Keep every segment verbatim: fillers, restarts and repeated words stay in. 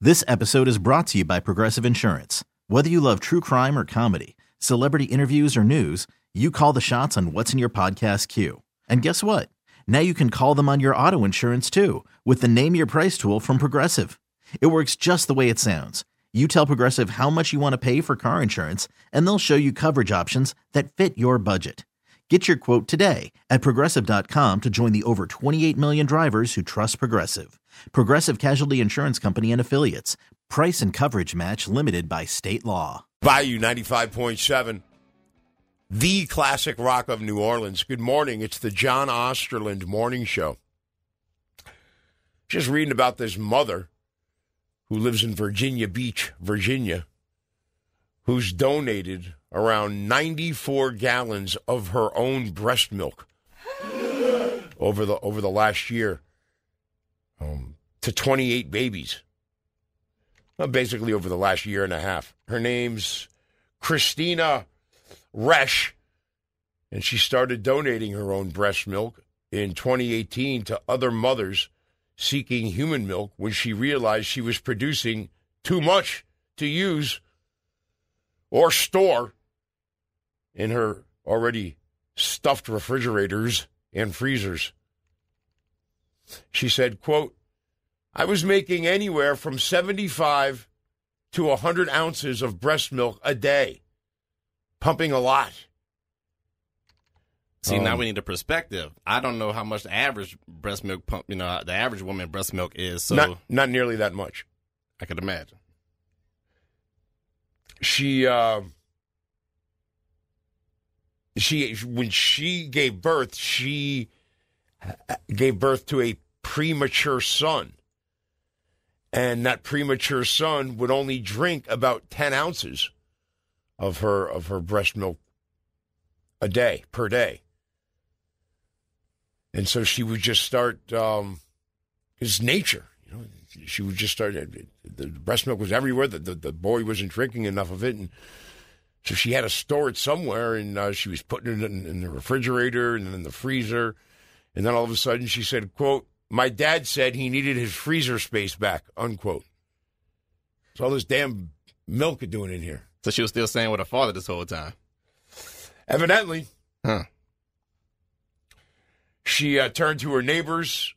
This episode is brought to you by Progressive Insurance. Whether you love true crime or comedy, celebrity interviews or news, you call the shots on what's in your podcast queue. And guess what? Now you can call them on your auto insurance too with the Name Your Price tool from Progressive. It works just the way it sounds. You tell Progressive how much you want to pay for car insurance, and they'll show you coverage options that fit your budget. Get your quote today at Progressive dot com to join the over twenty-eight million drivers who trust Progressive. Progressive Casualty Insurance Company and Affiliates. Price and coverage match limited by state law. Bayou ninety-five point seven, the classic rock of New Orleans. Good morning. It's the John Osterland Morning Show. Just reading about this mother who lives in Virginia Beach, Virginia, who's donated around ninety-four gallons of her own breast milk over the over the last year um, to twenty-eight babies. Well, basically over the last year and a half. Her name's Christina Resch, and she started donating her own breast milk in twenty eighteen to other mothers seeking human milk when she realized she was producing too much to use or store in her already stuffed refrigerators and freezers. She said, quote, I was making anywhere from seventy-five to one hundred ounces of breast milk a day, pumping a lot. See, um, now we need a perspective. I don't know how much the average breast milk pump, you know, the average woman breast milk is. So not, not nearly that much. I could imagine. She, uh, she, when she gave birth, she gave birth to a premature son. And that premature son would only drink about ten ounces of her of her breast milk a day, per day. And so she would just start, um, it's nature. You know, she would just start, the breast milk was everywhere. The, the, the boy wasn't drinking enough of it. And so she had to store it somewhere, and uh, she was putting it in, in the refrigerator and then in the freezer. And then all of a sudden she said, quote, my dad said he needed his freezer space back, unquote. So all this damn milk are doing in here. So she was still staying with her father this whole time? Evidently. Huh. She uh, turned to her neighbors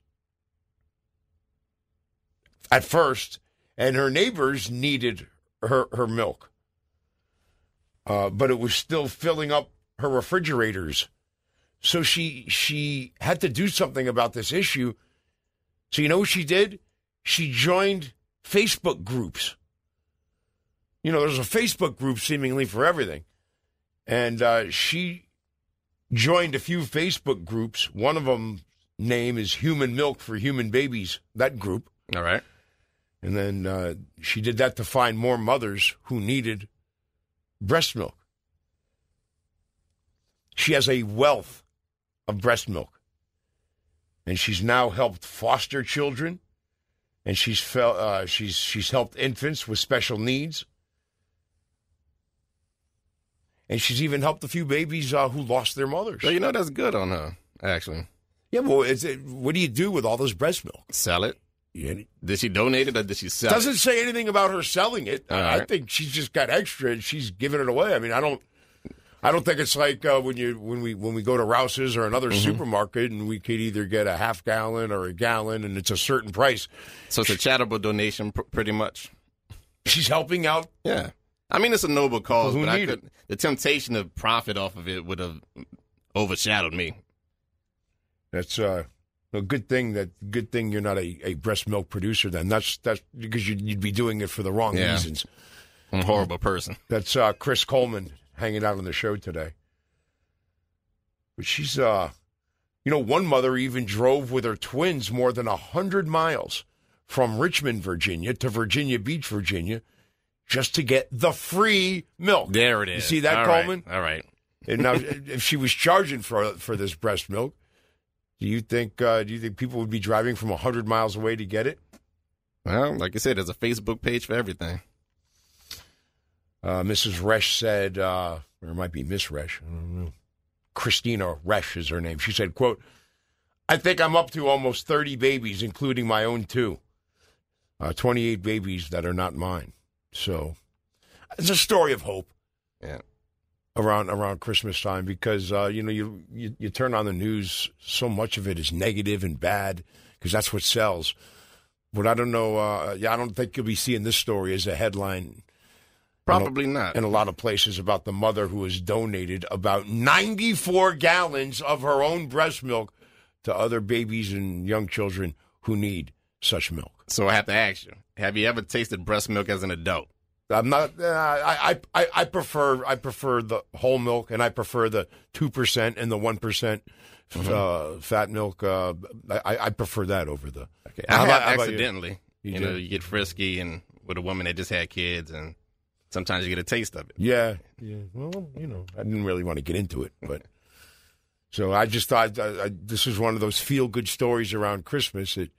at first, and her neighbors needed her, her milk. Uh, but it was still filling up her refrigerators. So she she had to do something about this issue. So you know what she did? She joined Facebook groups. You know, there's a Facebook group seemingly for everything. And uh, she joined a few Facebook groups. One of them name is Human Milk for Human Babies, that group. All right. And then uh, she did that to find more mothers who needed breast milk. She has a wealth of breast milk. And she's now helped foster children, and she's fel- uh, she's she's helped infants with special needs, and she's even helped a few babies uh, who lost their mothers. Well, you know, that's good on her, actually. Yeah, well, it's, it, what do you do with all this breast milk? Sell it? Yeah. Did she donate it or did she sell Doesn't it? Doesn't say anything about her selling it. All I right. think she's just got extra, and she's giving it away. I mean, I don't. I don't think it's like uh, when you when we when we go to Rouse's or another mm-hmm. supermarket and we could either get a half gallon or a gallon and it's a certain price. So it's a charitable donation, pr- pretty much. She's helping out. Yeah, I mean it's a noble cause, Who but I need could, the temptation to profit off of it would have overshadowed me. That's uh, a good thing. That good thing you're not a, a breast milk producer. Then that's that's because you'd, you'd be doing it for the wrong yeah. reasons. I'm a horrible person. That's uh, Chris Coleman hanging out on the show today. But she's, uh, you know, one mother even drove with her twins more than one hundred miles from Richmond, Virginia to Virginia Beach, Virginia, just to get the free milk. There it is. You see that, All Coleman? Right. All right. And now, if she was charging for for this breast milk, do you think uh, do you think people would be driving from one hundred miles away to get it? Well, like I said, there's a Facebook page for everything. Uh, Missus Resch said, uh, or it might be Miss Resch, I don't know. Christina Resch is her name. She said, quote, I think I'm up to almost thirty babies, including my own two. uh, twenty-eight babies that are not mine. So it's a story of hope. Yeah. Around around Christmas time, because uh, you know you, you you turn on the news, so much of it is negative and bad because that's what sells. But I don't know. Uh, yeah, I don't think you'll be seeing this story as a headline. Probably in a, not. In a lot of places about the mother who has donated about ninety-four gallons of her own breast milk to other babies and young children who need such milk. So I have to ask you: have you ever tasted breast milk as an adult? I'm not. Uh, I, I I prefer I prefer the whole milk, and I prefer the two percent and the one percent mm-hmm. uh, fat milk. Uh, I I prefer that over the. Okay. I have about, accidentally. You, you, you know, you get frisky and with a woman that just had kids, and sometimes you get a taste of it. Yeah, yeah. Well, you know, I didn't really want to get into it, but so I just thought I, I, this was one of those feel good stories around Christmas that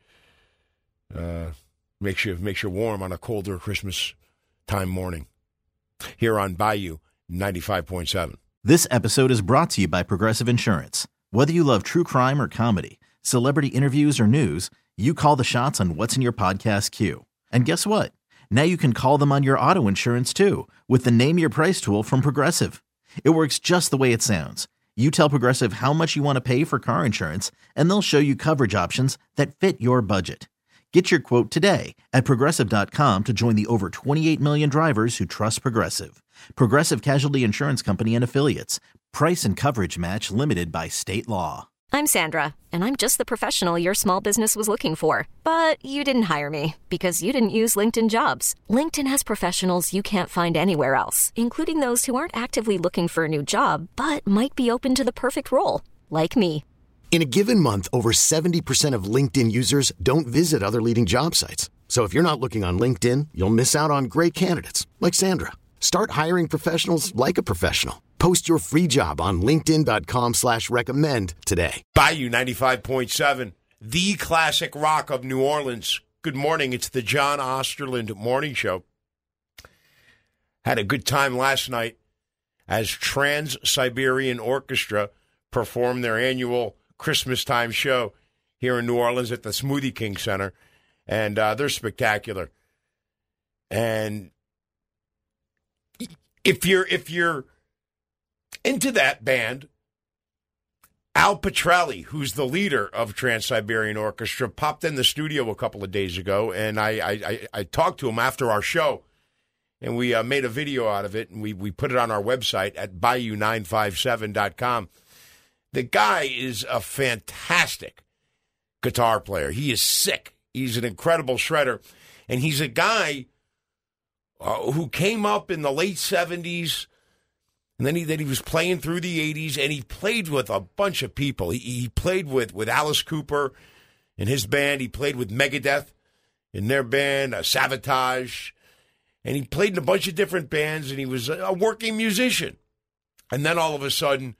uh, makes you makes you warm on a colder Christmas time morning here on Bayou ninety-five point seven. This episode is brought to you by Progressive Insurance. Whether you love true crime or comedy, celebrity interviews or news, you call the shots on what's in your podcast queue. And guess what? Now you can call them on your auto insurance too with the Name Your Price tool from Progressive. It works just the way it sounds. You tell Progressive how much you want to pay for car insurance, and they'll show you coverage options that fit your budget. Get your quote today at Progressive dot com to join the over twenty-eight million drivers who trust Progressive. Progressive Casualty Insurance Company and Affiliates. Price and coverage match limited by state law. I'm Sandra, and I'm just the professional your small business was looking for. But you didn't hire me because you didn't use LinkedIn Jobs. LinkedIn has professionals you can't find anywhere else, including those who aren't actively looking for a new job, but might be open to the perfect role, like me. In a given month, over seventy percent of LinkedIn users don't visit other leading job sites. So if you're not looking on LinkedIn, you'll miss out on great candidates like Sandra. Start hiring professionals like a professional. Post your free job on linkedin dot com slash recommend today. Bayou ninety-five point seven, the classic rock of New Orleans. Good morning. It's the John Osterland Morning Show. Had a good time last night as Trans-Siberian Orchestra performed their annual Christmas time show here in New Orleans at the Smoothie King Center, and uh, they're spectacular. And if you're if you're into that band, Al Pitrelli, who's the leader of Trans-Siberian Orchestra, popped in the studio a couple of days ago, and I I, I, I talked to him after our show, and we uh, made a video out of it, and we we put it on our website at bayou nine five seven dot com. The guy is a fantastic guitar player. He is sick. He's an incredible shredder. And he's a guy uh, who came up in the late seventies, and then he, then he was playing through the eighties, and he played with a bunch of people. He, he played with, with Alice Cooper and his band. He played with Megadeth in their band, uh, Savatage. And he played in a bunch of different bands, and he was a working musician. And then all of a sudden,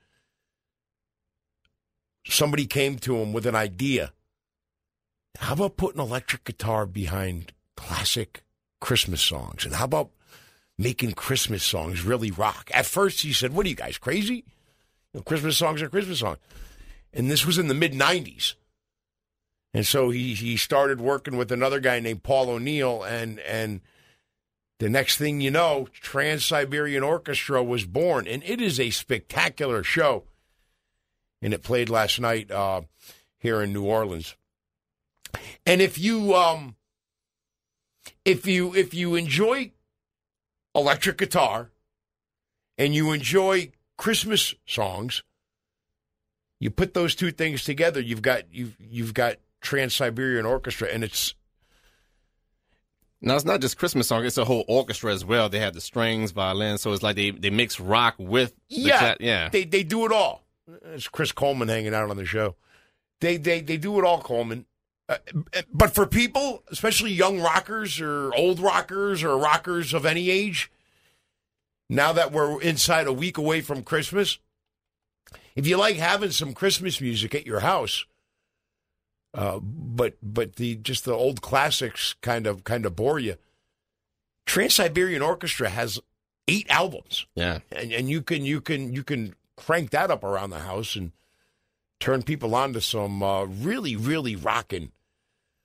somebody came to him with an idea. How about putting electric guitar behind classic Christmas songs? And how about making Christmas songs really rock? At first, he said, what are you guys, crazy? You know, Christmas songs are Christmas songs. And this was in the mid nineties. And so he he started working with another guy named Paul O'Neill, and and the next thing you know, Trans-Siberian Orchestra was born. And it is a spectacular show. And it played last night uh, here in New Orleans. And if you um, if you if you enjoy electric guitar and you enjoy Christmas songs, you put those two things together. You've got you've you've got Trans-Siberian Orchestra, and it's now it's not just Christmas song; it's a whole orchestra as well. They have the strings, violin, so it's like they, they mix rock with the yeah cat, yeah. They they do it all. It's Chris Coleman hanging out on the show. They they they do it all, Coleman. Uh, but for people, especially young rockers or old rockers or rockers of any age, now that we're inside a week away from Christmas, if you like having some Christmas music at your house, uh, but but the just the old classics kind of kind of bore you, Trans-Siberian Orchestra has eight albums. Yeah, and and you can you can you can crank that up around the house and turn people on to some uh, really really rocking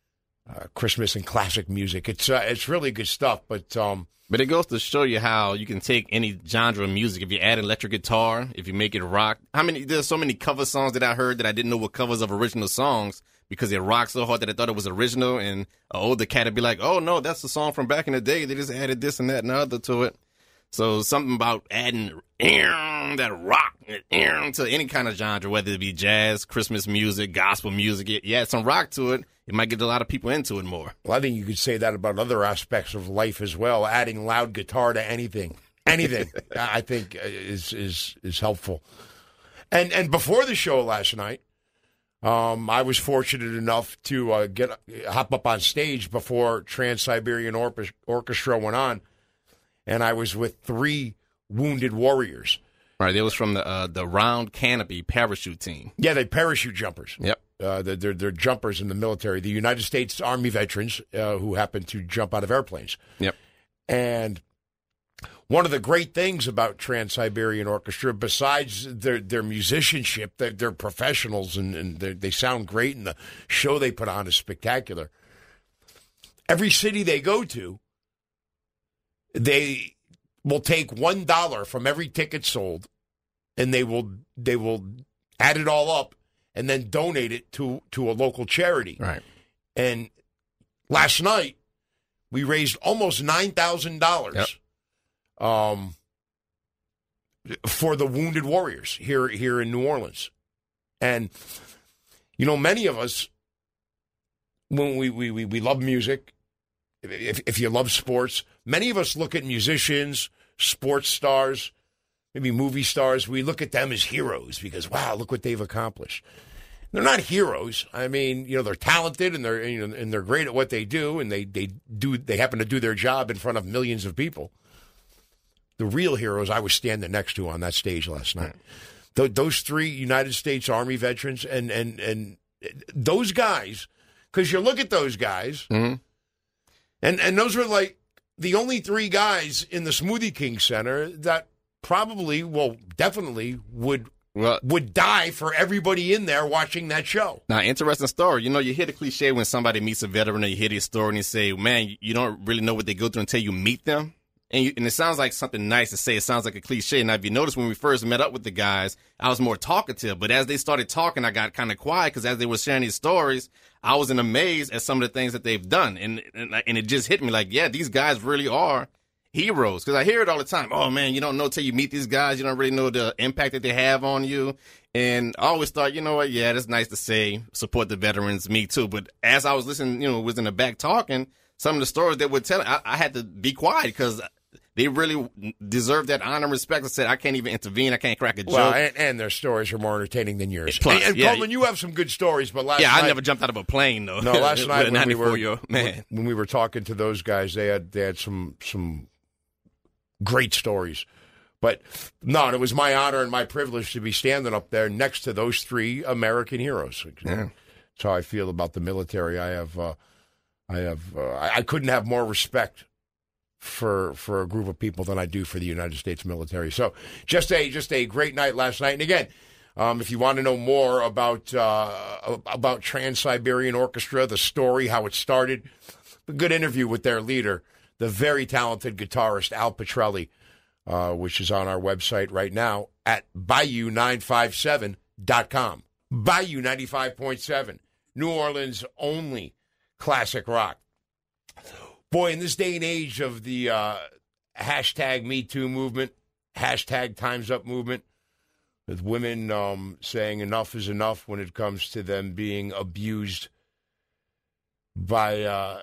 uh, Christmas and classic music. It's uh, it's really good stuff. But um, but it goes to show you how you can take any genre of music. If you add electric guitar, if you make it rock. How many? There's so many cover songs that I heard that I didn't know were covers of original songs because it rocked so hard that I thought it was original. And an older cat would be like, "Oh no, that's a song from back in the day. They just added this and that and the other to it." So something about adding that rock to any kind of genre, whether it be jazz, Christmas music, gospel music, you add some rock to it, it might get a lot of people into it more. Well, I think you could say that about other aspects of life as well. Adding loud guitar to anything, anything, I think is is is helpful. And and before the show last night, um, I was fortunate enough to uh, get hop up on stage before Trans-Siberian Orpes- Orchestra went on. And I was with three wounded warriors. Right, it was from the uh, the Round Canopy parachute team. Yeah, they parachute jumpers. Yep. Uh, they're, they're, they're jumpers in the military. The United States Army veterans uh, who happen to jump out of airplanes. Yep. And one of the great things about Trans-Siberian Orchestra, besides their, their musicianship, they're, they're professionals and, and they sound great, and the show they put on is spectacular. Every city they go to, they will take one dollar from every ticket sold, and they will they will add it all up and then donate it to, to a local charity. Right. And last night we raised almost nine thousand dollars, yep. um, for the wounded warriors here here in New Orleans. And you know, many of us, when we we we, we love music. If if you love sports, many of us look at musicians, sports stars, maybe movie stars. We look at them as heroes because, wow, look what they've accomplished. They're not heroes. I mean, you know, they're talented and they're you know, and they're great at what they do, and they they do they happen to do their job in front of millions of people. The real heroes I was standing next to on that stage last night. Th- those three United States Army veterans and and and those guys, because you look at those guys. Mm-hmm. And and those were like the only three guys in the Smoothie King Center that probably, well, definitely would well, would die for everybody in there watching that show. Now, interesting story. You know, you hear the cliche when somebody meets a veteran, or you hear their story and you say, man, you don't really know what they go through until you meet them. And, you, and it sounds like something nice to say. It sounds like a cliche. Now, if you notice, when we first met up with the guys, I was more talkative. But as they started talking, I got kind of quiet because as they were sharing these stories, I was in amaze at some of the things that they've done. And, and, and it just hit me like, yeah, these guys really are heroes. Because I hear it all the time. Oh, man, you don't know till you meet these guys. You don't really know the impact that they have on you. And I always thought, you know what, yeah, that's nice to say, support the veterans, me too. But as I was listening, you know, was in the back talking, some of the stories they were telling, I, I had to be quiet because they really deserve that honor and respect. I said, I can't even intervene. I can't crack a joke. Well, and, and their stories are more entertaining than yours. Plus, and, and yeah, Coleman, you have some good stories, but last yeah, night... I never jumped out of a plane, though. No, last night when we, were, man. when we were talking to those guys, they had they had some some great stories. But, no, it was my honor and my privilege to be standing up there next to those three American heroes. Yeah. That's how I feel about the military. I have... Uh, I have. Uh, I, I couldn't have more respect for for a group of people than I do for the United States military. So just a just a great night last night. And again, um, if you want to know more about uh, about Trans-Siberian Orchestra, the story, how it started, a good interview with their leader, the very talented guitarist Al Petrelli, uh, which is on our website right now at Bayou nine five seven dot com. Bayou ninety-five point seven, New Orleans only classic rock. Boy, in this day and age of the uh, hashtag Me Too movement, hashtag Time's Up movement, with women um, saying enough is enough when it comes to them being abused by uh,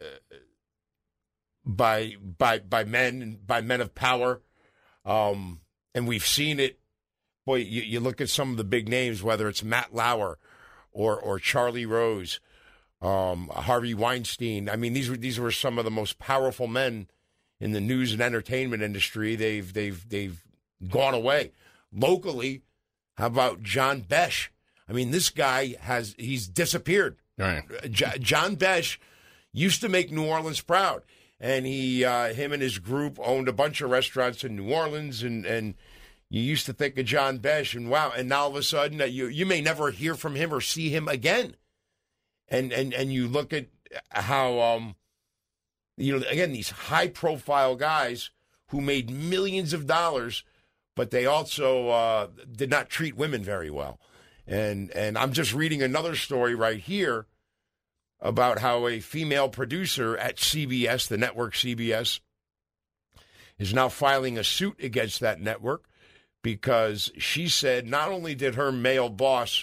by by by men, by men of power, um, and we've seen it. Boy, you, you look at some of the big names, whether it's Matt Lauer or or Charlie Rose. Um, Harvey Weinstein. I mean, these were these were some of the most powerful men in the news and entertainment industry. They've they've they've gone away. Locally, how about John Besh? I mean, this guy has he's disappeared. Right. J- John Besh used to make New Orleans proud, and he uh, him and his group owned a bunch of restaurants in New Orleans, and and you used to think of John Besh, and wow, and now all of a sudden uh, you you may never hear from him or see him again. And and and you look at how, um, you know, again, these high-profile guys who made millions of dollars, but they also uh, did not treat women very well. And and I'm just reading another story right here about how a female producer at C B S, the network C B S, is now filing a suit against that network because she said not only did her male boss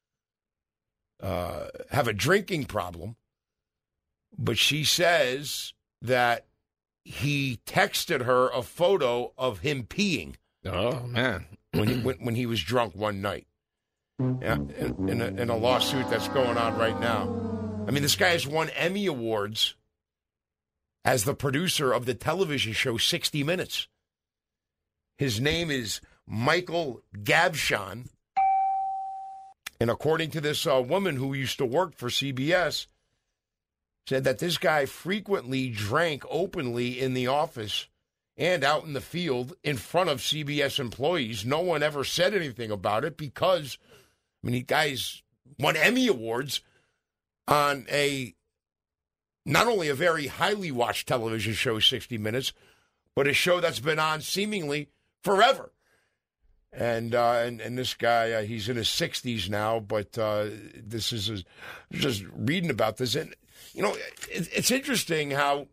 uh, have a drinking problem, but she says that he texted her a photo of him peeing. Oh, man. when, he, when, when he was drunk one night. Yeah, in, in, a, in a lawsuit that's going on right now. I mean, this guy has won Emmy Awards as the producer of the television show sixty minutes. His name is Michael Gavshon. And according to this uh, woman who used to work for C B S, said that this guy frequently drank openly in the office and out in the field in front of C B S employees. No one ever said anything about it because, I mean, the guy's won Emmy Awards on a, not only a very highly watched television show, sixty minutes, but a show that's been on seemingly forever. And uh, and, and this guy, uh, he's in his sixties now, but uh, this is a, just reading about this. And, you know, it, it's interesting how,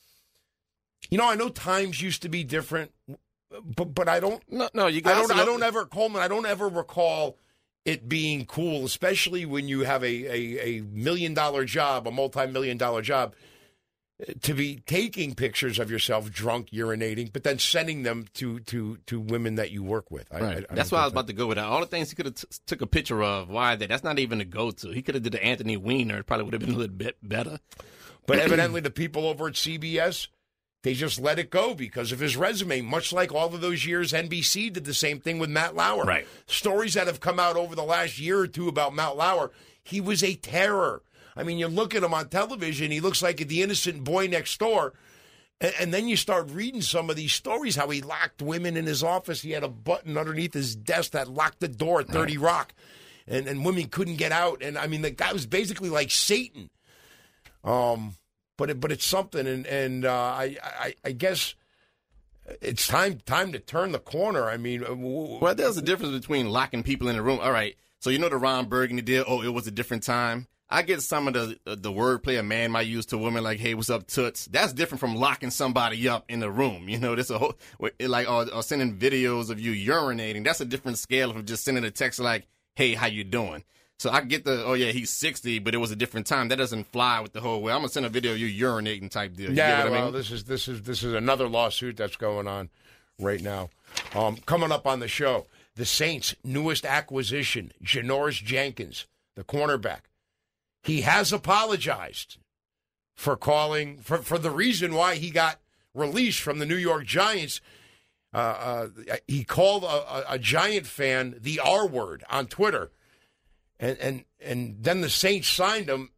you know, I know times used to be different, but but I don't. No, no, you I guys. don't. I don't ever, Coleman. I don't ever recall it being cool, especially when you have a a, a million dollar job, a multi million dollar job, to be taking pictures of yourself drunk, urinating, but then sending them to to, to women that you work with. I, right. I, I that's why I was that. about to go with that. All the things he could have t- took a picture of. Why that? That's not even a go-to. He could have did the Anthony Weiner. It probably would have been a little bit better. But evidently, the people over at C B S, they just let it go because of his resume, much like all of those years N B C did the same thing with Matt Lauer. Right. Stories that have come out over the last year or two about Matt Lauer, he was a terror. I mean, you look at him on television, he looks like the innocent boy next door. And, and then you start reading some of these stories, how he locked women in his office. He had a button underneath his desk that locked the door at thirty right. Rock. And, and women couldn't get out. And, I mean, the guy was basically like Satan. Um... But it, but it's something, and and uh, I, I I guess it's time time to turn the corner. I mean, w- well, there's a difference between locking people in a room. All right, so you know the Ron Burgundy deal. Oh, it was a different time. I get some of the the wordplay a man might use to a woman, like, "Hey, what's up, toots?" That's different from locking somebody up in the room. You know, there's a whole like or, or sending videos of you urinating. That's a different scale from just sending a text like, "Hey, how you doing?" So I get the, oh, yeah, he's sixty, but it was a different time. That doesn't fly with the whole way. I'm going to send a video of you urinating type deal. You yeah, get what well, I mean? this is this is this is another lawsuit that's going on right now. Um, coming up on the show, the Saints' newest acquisition, Janoris Jenkins, the cornerback. He has apologized for calling, for, for the reason why he got released from the New York Giants. Uh, uh, he called a, a, a Giant fan the R word on Twitter. And, and and then the Saints signed him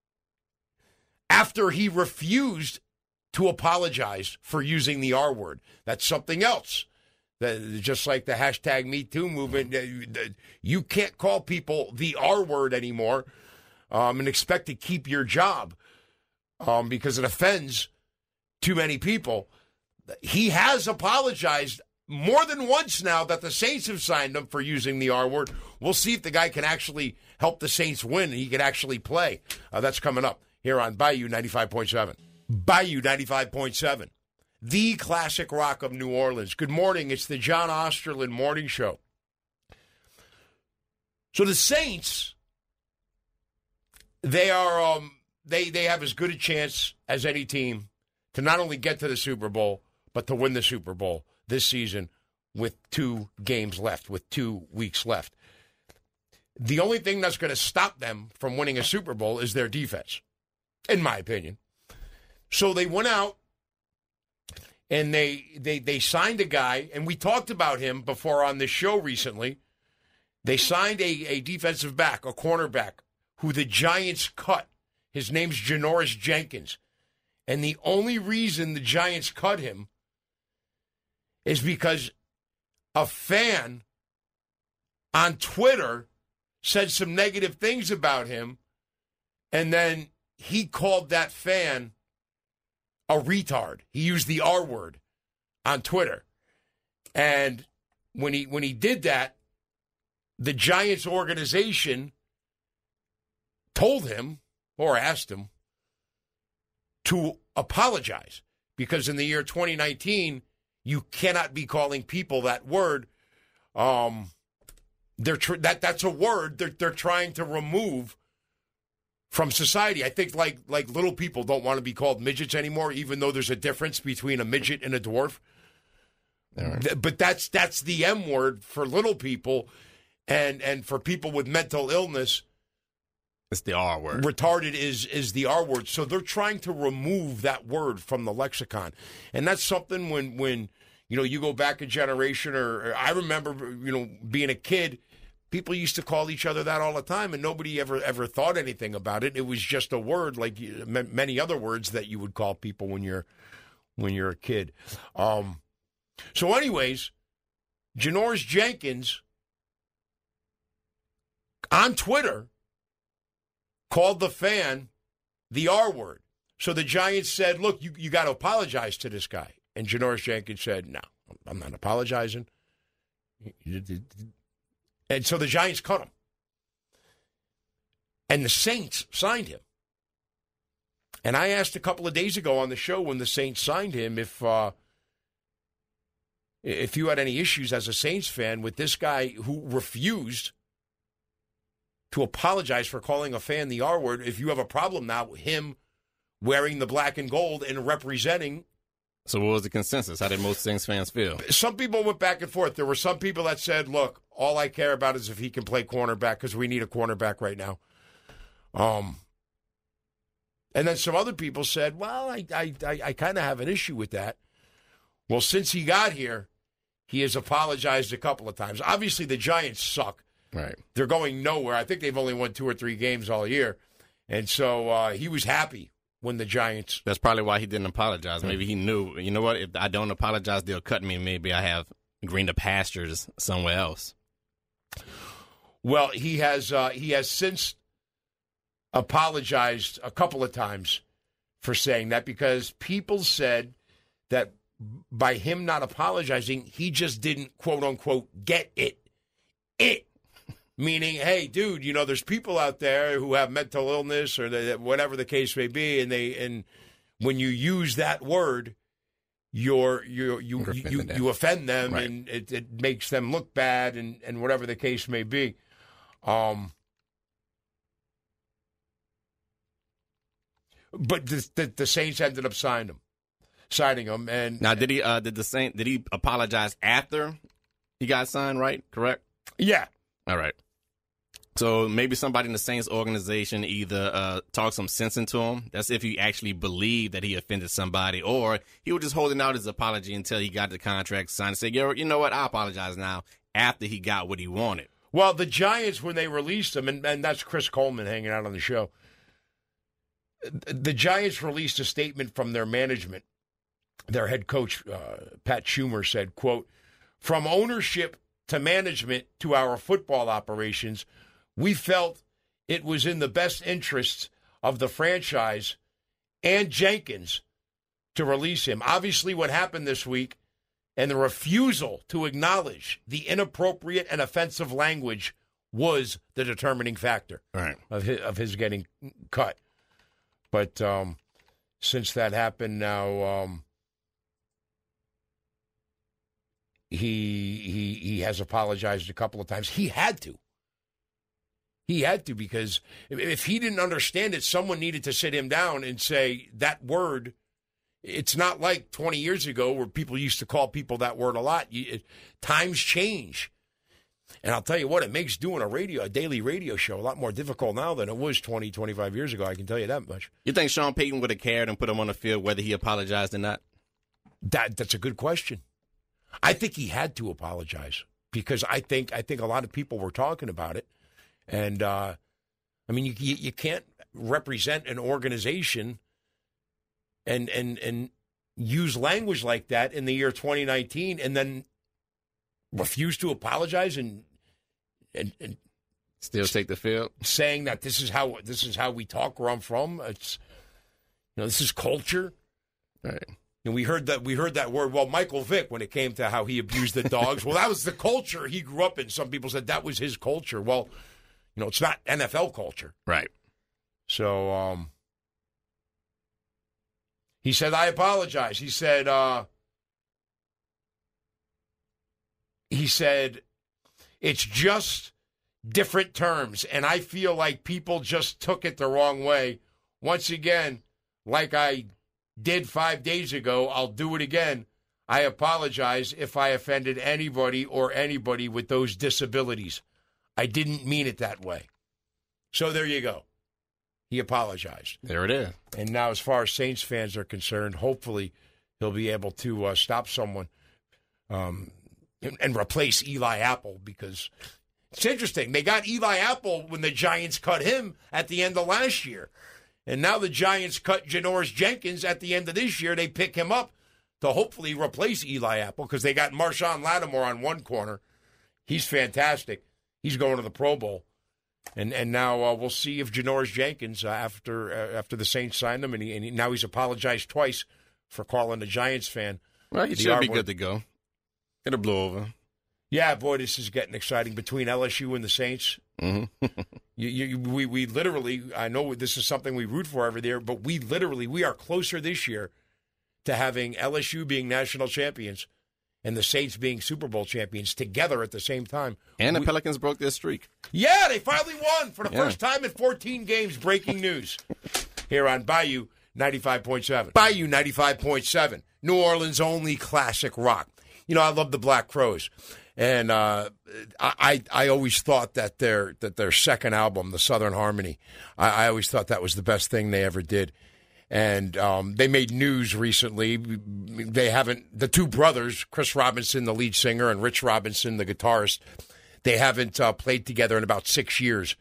after he refused to apologize for using the R word. That's something else. That, just like the hashtag Me Too movement, you can't call people the R word anymore um, and expect to keep your job um, because it offends too many people. He has apologized more than once now that the Saints have signed him for using the R word. We'll see if the guy can actually help the Saints win and he can actually play. Uh, that's coming up here on Bayou ninety-five point seven. Bayou ninety-five point seven, the classic rock of New Orleans. Good morning. It's the John Osterlin Morning Show. So the Saints, they are um, they they have as good a chance as any team to not only get to the Super Bowl, but to win the Super Bowl this season with two games left, with two weeks left. The only thing that's going to stop them from winning a Super Bowl is their defense, in my opinion. So they went out and they they they signed a guy, and we talked about him before on this show recently. They signed a, a defensive back, a cornerback, who the Giants cut. His name's Janoris Jenkins. And the only reason the Giants cut him is because a fan on Twitter said some negative things about him, and then he called that fan a retard. He used the R word on Twitter. And when he when he did that, the Giants organization told him or asked him to apologize, because in the year twenty nineteen, you cannot be calling people that word. Um, they're tr- that that's a word they're they're trying to remove from society. I think like like little people don't want to be called midgets anymore, even though there's a difference between a midget and a dwarf. Right. Th- but that's that's the M word for little people, and and for people with mental illness, it's the R word. Retarded is is the R word. So they're trying to remove that word from the lexicon, and that's something when when you know you go back a generation, or, or I remember you know being a kid. People used to call each other that all the time, and nobody ever ever thought anything about it. It was just a word, like many other words that you would call people when you're when you're a kid. Um, so, anyways, Janoris Jenkins on Twitter called the fan the R word. So the Giants said, "Look, you you got to apologize to this guy." And Janoris Jenkins said, "No, I'm not apologizing." And so the Giants cut him. And the Saints signed him. And I asked a couple of days ago on the show when the Saints signed him if uh, if you had any issues as a Saints fan with this guy who refused to apologize for calling a fan the R word. If you have a problem now with him wearing the black and gold and representing. So what was the consensus? How did most Saints fans feel? Some people went back and forth. There were some people that said, look, all I care about is if he can play cornerback because we need a cornerback right now. Um, and then some other people said, well, I, I, I, I kind of have an issue with that. Well, since he got here, he has apologized a couple of times. Obviously, the Giants suck. Right. They're going nowhere. I think they've only won two or three games all year. And so uh, he was happy when the Giants... That's probably why he didn't apologize. Maybe he knew, you know what, if I don't apologize, they'll cut me, and maybe I have greener pastures somewhere else. Well, he has uh, he has since apologized a couple of times for saying that, because people said that by him not apologizing, he just didn't, quote-unquote, get it. It. Meaning, hey, dude, you know, there's people out there who have mental illness or the, whatever the case may be, and they and when you use that word, you're you you you, you, you offend them, right. And it, it makes them look bad, and, and whatever the case may be. Um, but the, the, the Saints ended up signing him, signing him, and now did he? Uh, did the Saint? Did he apologize after he got signed? Right? Correct? Yeah. All right. So maybe somebody in the Saints organization either uh, talked some sense into him. That's if he actually believed that he offended somebody, or he was just holding out his apology until he got the contract signed and said, Yo, you know what, I apologize now, after he got what he wanted. Well, the Giants, when they released him, and, and that's Chris Coleman hanging out on the show, the Giants released a statement from their management. Their head coach, uh, Pat Schumer, said, quote, from ownership to management to our football operations, we felt it was in the best interests of the franchise and Jenkins to release him. Obviously, what happened this week and the refusal to acknowledge the inappropriate and offensive language was the determining factor right. of his, of his getting cut. But um, since that happened now, um, he he he has apologized a couple of times. He had to. He had to, because if he didn't understand it, someone needed to sit him down and say that word. It's not like twenty years ago where people used to call people that word a lot. You, it, times change. And I'll tell you what, it makes doing a radio, a daily radio show a lot more difficult now than it was twenty, twenty-five years ago. I can tell you that much. You think Sean Payton would have cared and put him on the field whether he apologized or not? That That's a good question. I think he had to apologize, because I think I think a lot of people were talking about it. And, uh, I mean, you, you you can't represent an organization and and and use language like that in the year twenty nineteen and then refuse to apologize and and, and Still take the field. Saying that this is how this is how we talk where I'm from. It's you know, this is culture. Right. And we heard that we heard that word. Well, Michael Vick, when it came to how he abused the dogs, well, that was the culture he grew up in. Some people said that was his culture. Well, you know, it's not N F L culture. Right. So um, he said, I apologize. He said, uh, he said, it's just different terms. And I feel like people just took it the wrong way. Once again, like I did five days ago, I'll do it again. I apologize if I offended anybody or anybody with those disabilities. I didn't mean it that way. So there you go. He apologized. There it is. And now as far as Saints fans are concerned, hopefully he'll be able to uh, stop someone um, and, and replace Eli Apple, because it's interesting. They got Eli Apple when the Giants cut him at the end of last year. And now the Giants cut Janoris Jenkins at the end of this year. They pick him up to hopefully replace Eli Apple, because they got Marshawn Lattimore on one corner. He's fantastic. He's going to the Pro Bowl. And and now uh, we'll see if Janoris Jenkins, uh, after uh, after the Saints signed him, and, he, and he, now he's apologized twice for calling a Giants fan. Well, he should be good to go. It'll blow over. Yeah, boy, this is getting exciting between L S U and the Saints. Mm-hmm. you, you, we, we literally, I know this is something we root for every year, but we literally, we are closer this year to having L S U being national champions and the Saints being Super Bowl champions together at the same time. And the we, Pelicans broke their streak. Yeah, they finally won for the yeah. first time in fourteen games. Breaking news here on Bayou ninety-five point seven. Bayou ninety-five point seven, New Orleans' only classic rock. You know, I love the Black Crowes. And uh, I I always thought that their that their second album, The Southern Harmony, I, I always thought that was the best thing they ever did. And um, they made news recently. They haven't, the two brothers, Chris Robinson, the lead singer, and Rich Robinson, the guitarist, they haven't uh, played together in about six years.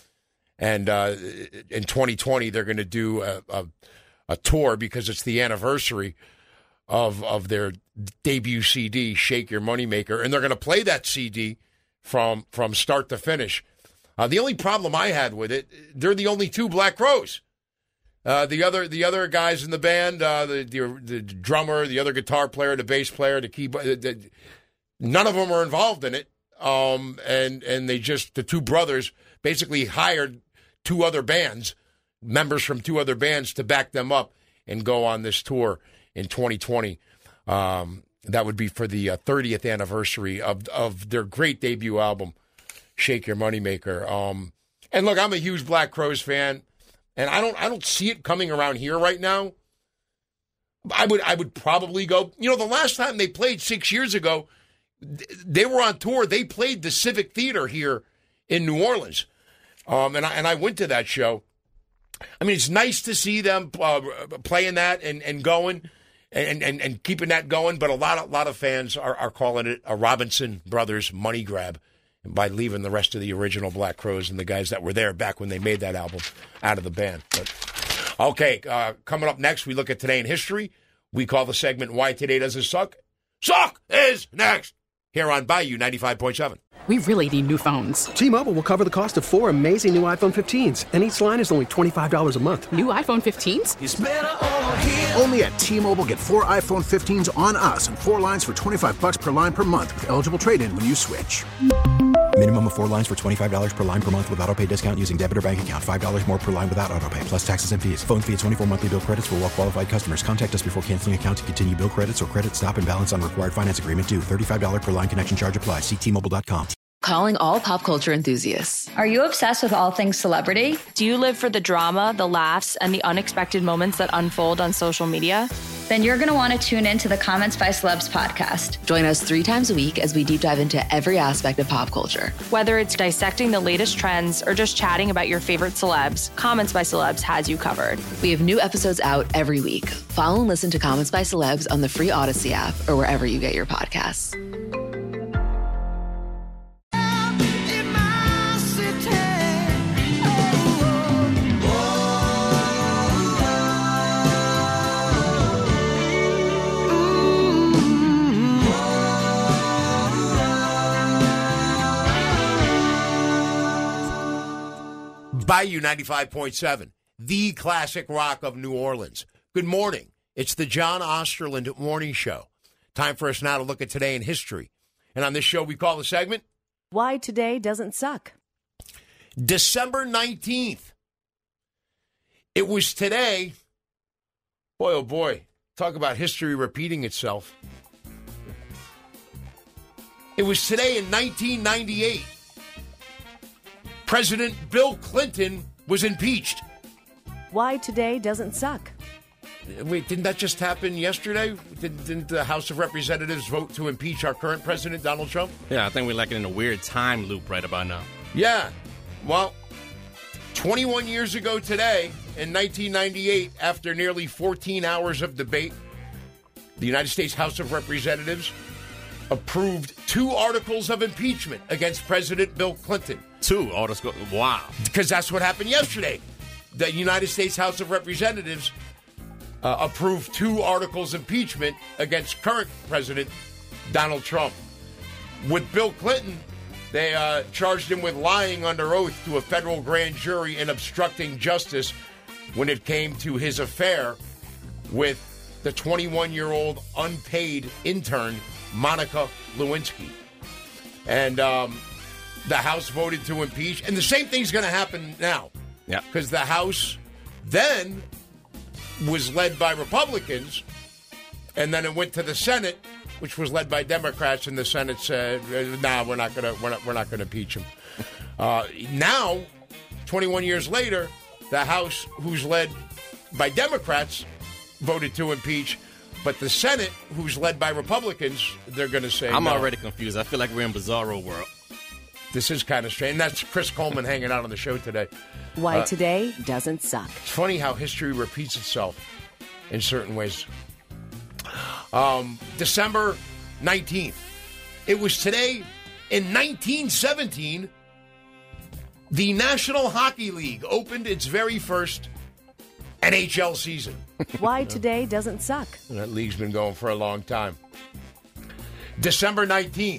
And uh, in twenty twenty, they're going to do a, a, a tour because it's the anniversary of of their debut C D, Shake Your Moneymaker, and they're going to play that C D from from start to finish. Uh, the only problem I had with it, they're the only two Black Crowes. Uh, the other the other guys in the band, uh, the, the the drummer, the other guitar player, the bass player, the keyboard, the, the, none of them are involved in it. Um, and and they just, the two brothers basically hired two other bands, members from two other bands, to back them up and go on this tour in twenty twenty. Um, that would be for the uh, thirtieth anniversary of of their great debut album, Shake Your Moneymaker. Um, and look, I'm a huge Black Crowes fan, and I don't I don't see it coming around here right now. I would I would probably go. You know, the last time they played six years ago, they were on tour. They played the Civic Theater here in New Orleans, um, and I and I went to that show. I mean, it's nice to see them uh, playing that and, and going and, and, and keeping that going, but a lot of, lot of fans are, are calling it a Robinson Brothers money grab by leaving the rest of the original Black Crowes and the guys that were there back when they made that album out of the band. But, okay, uh, coming up next, we look at Today in History. We call the segment Why Today Doesn't Suck. Suck is next here on Bayou ninety-five point seven. We really need new phones. T-Mobile will cover the cost of four amazing new iPhone fifteens, and each line is only twenty-five dollars a month. New iPhone fifteens? It's better over here. Only at T-Mobile, get four iPhone fifteens on us and four lines for twenty-five dollars per line per month with eligible trade-in when you switch. Minimum of four lines for twenty-five dollars per line per month with autopay discount using debit or bank account. five dollars more per line without autopay, plus taxes and fees. Phone fee at twenty-four monthly bill credits for well-qualified customers. Contact us before canceling account to continue bill credits or credit stop and balance on required finance agreement due. thirty-five dollars per line connection charge applies. See T Mobile dot com. Calling all pop culture enthusiasts. Are you obsessed with all things celebrity? Do you live for the drama, the laughs, and the unexpected moments that unfold on social media? Then you're going to want to tune in to the Comments by Celebs podcast. Join us three times a week as we deep dive into every aspect of pop culture. Whether it's dissecting the latest trends or just chatting about your favorite celebs, Comments by Celebs has you covered. We have new episodes out every week. Follow and listen to Comments by Celebs on the free Odyssey app or wherever you get your podcasts. Bayou ninety-five point seven, the classic rock of New Orleans. Good morning. It's the John Osterland Morning Show. Time for us now to look at today in history. And on this show, we call the segment, Why Today Doesn't Suck. December nineteenth. It was today. Boy, oh boy. Talk about history repeating itself. It was today in nineteen ninety-eight. President Bill Clinton was impeached. Why Today Doesn't Suck. Wait, didn't that just happen yesterday? Didn't, didn't the House of Representatives vote to impeach our current president, Donald Trump? Yeah, I think we're like in a weird time loop right about now. Yeah. Well, twenty-one years ago today, in nineteen ninety-eight, after nearly fourteen hours of debate, the United States House of Representatives approved two articles of impeachment against President Bill Clinton. Two articles? Wow. Because that's what happened yesterday. The United States House of Representatives uh, approved two articles of impeachment against current President Donald Trump. With Bill Clinton, they uh, charged him with lying under oath to a federal grand jury and obstructing justice when it came to his affair with the twenty-one-year-old unpaid intern, Monica Lewinsky. And um, the House voted to impeach. And the same thing's going to happen now. Yeah. Because the House then was led by Republicans, and then it went to the Senate, which was led by Democrats, and the Senate said, "Nah, we're not going to we're not we're not going to impeach him." Uh, now, twenty-one years later, the House, who's led by Democrats, voted to impeach, but the Senate, who's led by Republicans, they're going to say, I'm no. already confused. I feel like we're in Bizarro world. This is kind of strange. And that's Chris Coleman hanging out on the show today. Why Uh, Today Doesn't Suck. It's funny how history repeats itself in certain ways. Um, December nineteenth. It was today in nineteen seventeen, the National Hockey League opened its very first N H L season. Why Today Doesn't Suck. That league's been going for a long time. December nineteenth.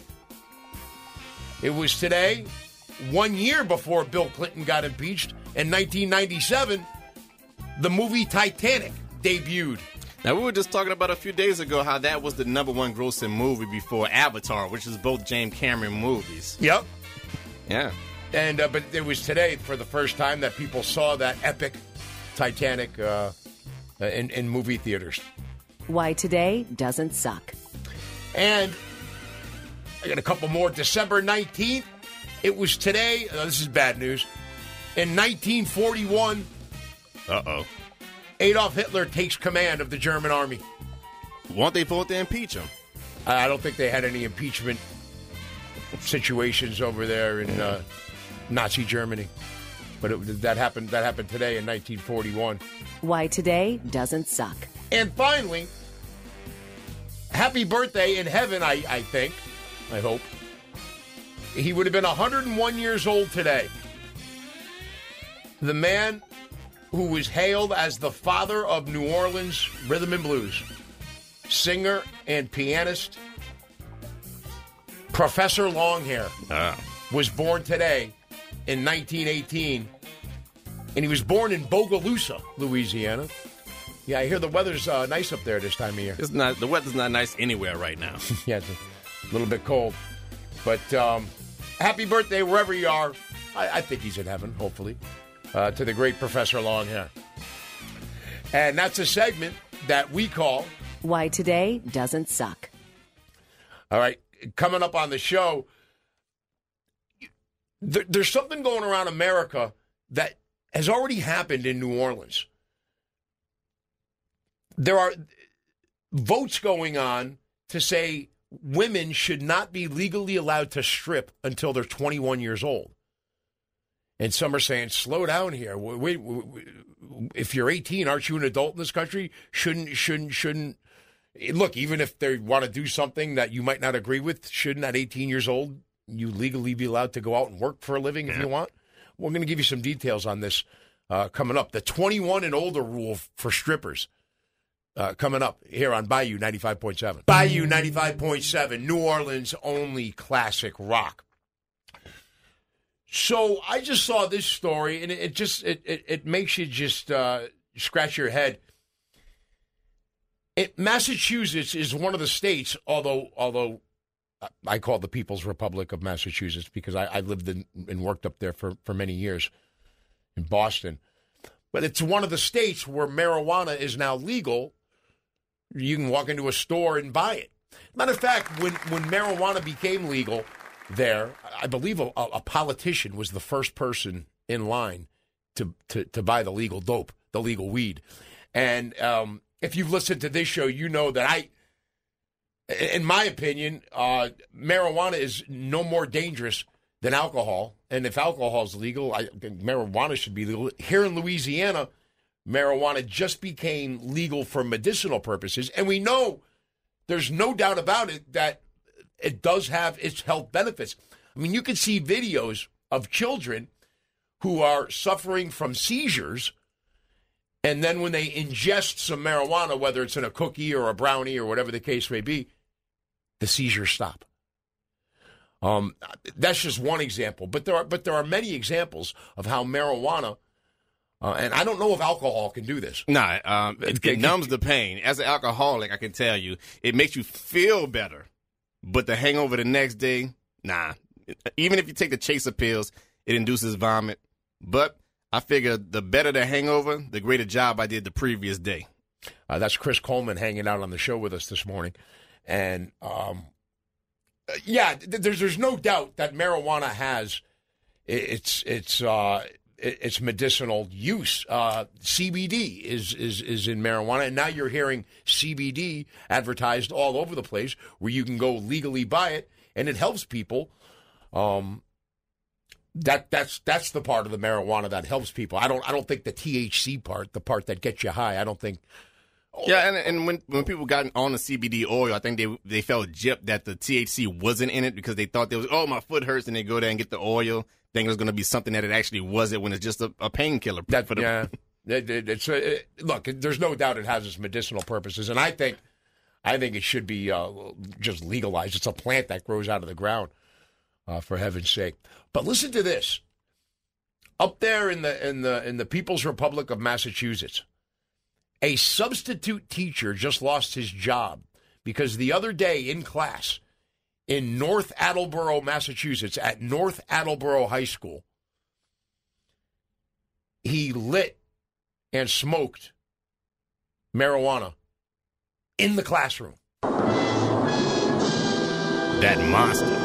It was today, one year before Bill Clinton got impeached. In nineteen ninety-seven, the movie Titanic debuted. Now, we were just talking about a few days ago how that was the number one grossing movie before Avatar, which is both James Cameron movies. Yep. Yeah. And uh, but it was today, for the first time, that people saw that epic Titanic uh, in, in movie theaters. Why Today Doesn't Suck. And I got a couple more. December nineteenth, it was today. Oh, this is bad news. In nineteen forty-one, Uh-oh. Adolf Hitler takes command of the German army. Won't they vote to impeach him? I don't think they had any impeachment situations over there in uh, Nazi Germany. But it, that happened that happened today in nineteen forty-one. Why Today Doesn't Suck. And finally, happy birthday in heaven, I, I think. I hope. He would have been one hundred one years old today. The man who was hailed as the father of New Orleans rhythm and blues, singer and pianist, Professor Longhair, Ah. was born today in nineteen eighteen. And he was born in Bogalusa, Louisiana. Yeah, I hear the weather's uh, nice up there this time of year. It's not. The weather's not nice anywhere right now. Yeah, it's a little bit cold. But um, happy birthday wherever you are. I, I think he's in heaven, hopefully, uh, to the great Professor Longhair. And that's a segment that we call Why Today Doesn't Suck. All right, coming up on the show, there, there's something going around America that has already happened in New Orleans. There are votes going on to say women should not be legally allowed to strip until they're twenty-one years old. And some are saying, slow down here. Wait, wait, wait, if you're eighteen, aren't you an adult in this country? Shouldn't, shouldn't, shouldn't. Look, even if they want to do something that you might not agree with, shouldn't at eighteen years old you legally be allowed to go out and work for a living if Yeah. you want? We're going to give you some details on this uh, coming up. The twenty-one and older rule for strippers. Uh, coming up here on Bayou ninety-five point seven. Bayou ninety-five point seven, New Orleans' only classic rock. So I just saw this story, and it, it just it, it, it makes you just uh, scratch your head. It, Massachusetts is one of the states, although although I call it the People's Republic of Massachusetts because I, I lived in, and worked up there for, for many years in Boston. But it's one of the states where marijuana is now legal. You can walk into a store and buy it. Matter of fact, when, when marijuana became legal there, I believe a, a politician was the first person in line to, to, to buy the legal dope, the legal weed. And um, if you've listened to this show, you know that I, in my opinion, uh, marijuana is no more dangerous than alcohol. And if alcohol is legal, I think marijuana should be legal. Here in Louisiana, marijuana just became legal for medicinal purposes. And we know there's no doubt about it that it does have its health benefits. I mean, you can see videos of children who are suffering from seizures, and then when they ingest some marijuana, whether it's in a cookie or a brownie or whatever the case may be, the seizures stop. Um, that's just one example, but there are but there are many examples of how marijuana, uh, and I don't know if alcohol can do this. Nah, um, it, it numbs the pain. As an alcoholic, I can tell you, it makes you feel better. But the hangover the next day, nah. Even if you take the chaser pills, it induces vomit. But I figure the better the hangover, the greater job I did the previous day. Uh, that's Chris Coleman hanging out on the show with us this morning. And, um, yeah, th- there's there's no doubt that marijuana has its its uh, its medicinal use. Uh, C B D is, is is in marijuana, and now you're hearing C B D advertised all over the place, where you can go legally buy it, and it helps people. Um, that that's that's the part of the marijuana that helps people. I don't I don't think the T H C part, the part that gets you high, I don't think. Yeah, and and when when people got on the C B D oil, I think they they felt gypped that the T H C wasn't in it because they thought there was, oh, my foot hurts, and they go there and get the oil, think it was going to be something that it actually wasn't when it's just a, a painkiller. That, for the yeah, it, it, it's uh, it, look. There's no doubt it has its medicinal purposes, and I think I think it should be uh, just legalized. It's a plant that grows out of the ground, uh, for heaven's sake. But listen to this: up there in the in the in the People's Republic of Massachusetts, a substitute teacher just lost his job because the other day in class in North Attleboro, Massachusetts, at North Attleboro High School, he lit and smoked marijuana in the classroom. That monster.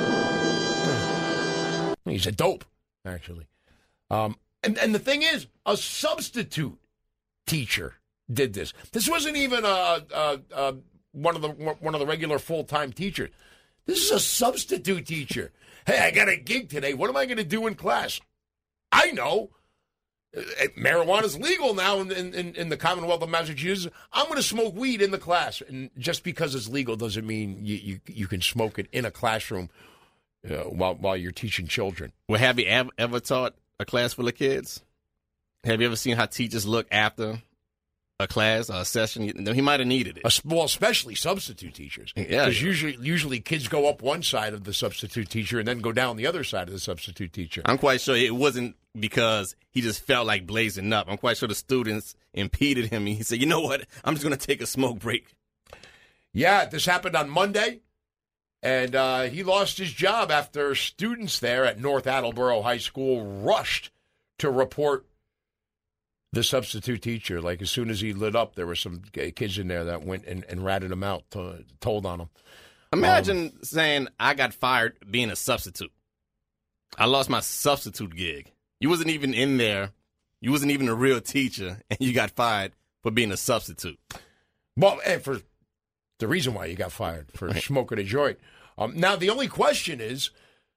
He's a dope, actually. Um, and, and the thing is, a substitute teacher did this. This wasn't even a, a, a one of the one of the regular full-time teachers. This is a substitute teacher. Hey, I got a gig today. What am I going to do in class? I know. Marijuana's legal now in, in, in the Commonwealth of Massachusetts. I'm going to smoke weed in the class. And just because it's legal doesn't mean you, you, you can smoke it in a classroom uh, while, while you're teaching children. Well, have you ever, ever taught a class full of kids? Have you ever seen how teachers look after a class, a session? He might have needed it. Well, especially substitute teachers. Yeah. Because usually, usually kids go up one side of the substitute teacher and then go down the other side of the substitute teacher. I'm quite sure it wasn't because he just felt like blazing up. I'm quite sure the students impeded him, and he said, you know what, I'm just going to take a smoke break. Yeah, this happened on Monday, and uh, he lost his job after students there at North Attleboro High School rushed to report the substitute teacher. Like, as soon as he lit up, there were some kids in there that went and, and ratted him out, to, told on him. Imagine um, saying, I got fired being a substitute. I lost my substitute gig. You wasn't even in there. You wasn't even a real teacher, and you got fired for being a substitute. Well, and for the reason why you got fired, for smoking a joint. Um, now, the only question is,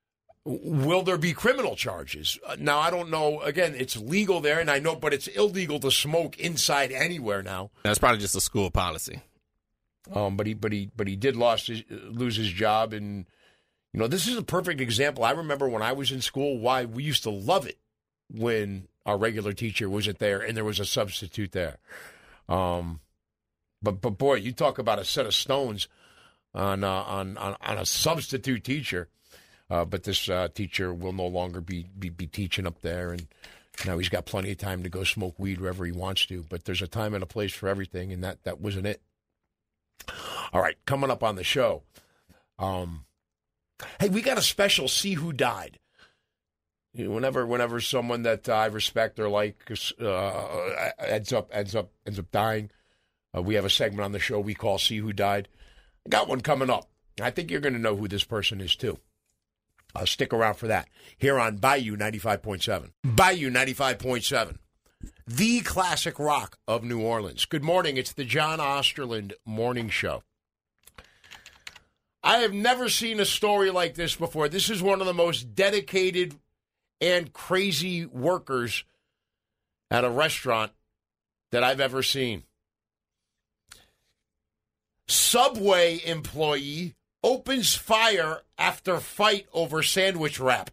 will there be criminal charges? Uh, now, I don't know. Again, it's legal there, and I know, but it's illegal to smoke inside anywhere now. That's probably just a school policy. Um, but he, but he, but he did lost his, lose his job, and you know, this is a perfect example. I remember when I was in school, why we used to love it when our regular teacher wasn't there and there was a substitute there. Um, but but boy, you talk about a set of stones on uh, on, on on a substitute teacher. Uh, but this uh, teacher will no longer be, be be teaching up there, and now he's got plenty of time to go smoke weed wherever he wants to. But there's a time and a place for everything, and that, that wasn't it. All right, coming up on the show. Um, hey, we got a special See Who Died. You know, whenever whenever someone that I respect or like uh, ends up ends up ends up dying, uh, we have a segment on the show we call See Who Died. I got one coming up. I think you're going to know who this person is too. Uh, stick around for that here on Bayou ninety-five point seven. Bayou ninety-five point seven, the classic rock of New Orleans. Good morning. It's the John Osterland Morning Show. I have never seen a story like this before. This is one of the most dedicated and crazy workers at a restaurant that I've ever seen. Subway employee opens fire after fight over sandwich wrap.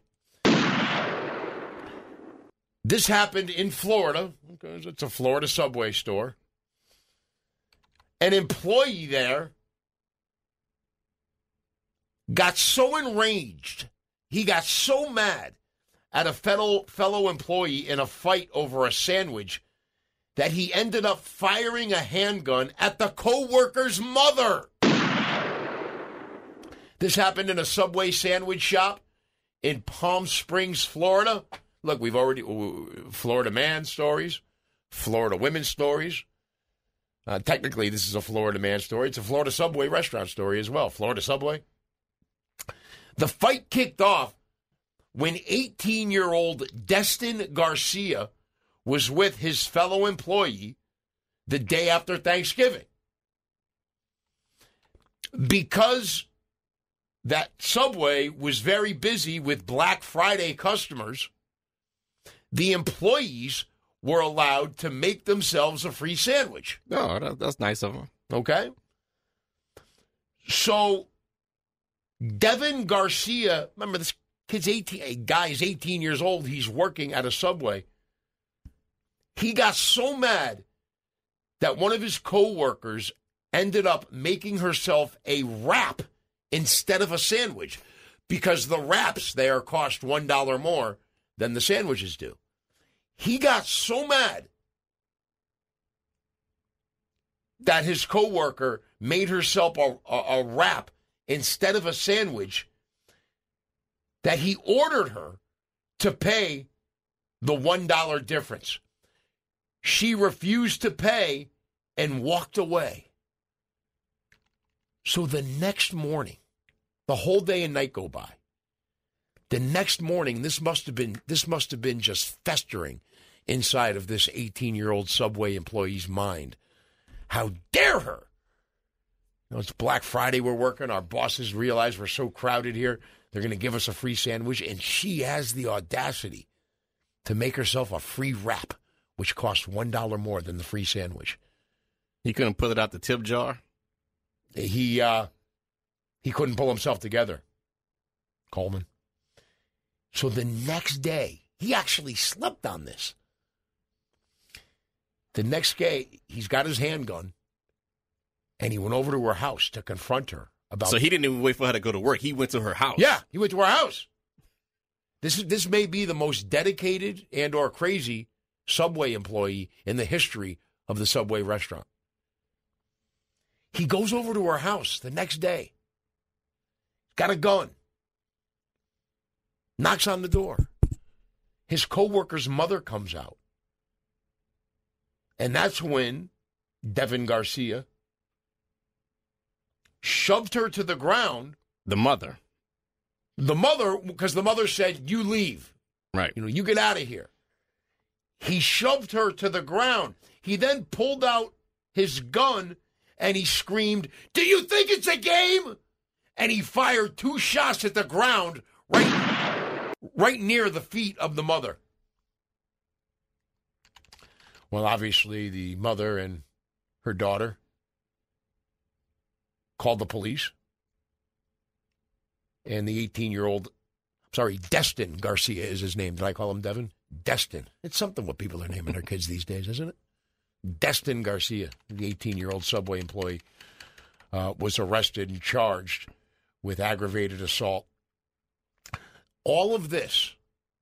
This happened in Florida, because it's a Florida Subway store. An employee there got so enraged, he got so mad at a fellow fellow employee in a fight over a sandwich that he ended up firing a handgun at the co-worker's mother. This happened in a Subway sandwich shop in Palm Springs, Florida. Look, we've already, Florida man stories, Florida women stories. Uh, technically, this is a Florida man story. It's a Florida Subway restaurant story as well. Florida Subway. The fight kicked off when eighteen-year-old Destin Garcia was with his fellow employee the day after Thanksgiving. Because that Subway was very busy with Black Friday customers, the employees were allowed to make themselves a free sandwich. Oh, that, that's nice of them. Okay? So, Devin Garcia, remember this kid's eighteen, a guy's eighteen years old, he's working at a Subway. He got so mad that one of his co-workers ended up making herself a wrap instead of a sandwich, because the wraps there cost one dollar more than the sandwiches do. He got so mad that his coworker made herself a, a, a wrap instead of a sandwich that he ordered her to pay the one dollar difference. She refused to pay and walked away. So the next morning, the whole day and night go by. The next morning, this must have been this must have been just festering inside of this eighteen-year-old Subway employee's mind. How dare her? You know, it's Black Friday, we're working. Our bosses realize we're so crowded here, they're going to give us a free sandwich, and she has the audacity to make herself a free wrap, which costs one dollar more than the free sandwich. He couldn't put it out the tip jar? He, uh, he couldn't pull himself together, Coleman. So the next day, he actually slept on this. The next day, he's got his handgun, and he went over to her house to confront her about. So he didn't even wait for her to go to work. He went to her house. Yeah, he went to her house. This is this may be the most dedicated and or crazy Subway employee in the history of the Subway restaurant. He goes over to her house the next day. Got a gun. Knocks on the door. His co-worker's mother comes out. And that's when Devin Garcia shoved her to the ground. The mother. The mother, because the mother said, you leave. Right. You know, you get out of here. He shoved her to the ground. He then pulled out his gun and he screamed, do you think it's a game? And he fired two shots at the ground right, right near the feet of the mother. Well, obviously, the mother and her daughter called the police. And the eighteen-year-old, sorry, Destin Garcia is his name. Did I call him Devin? Destin. It's something what people are naming their kids these days, isn't it? Destin Garcia, the eighteen-year-old Subway employee, uh, was arrested and charged with aggravated assault. All of this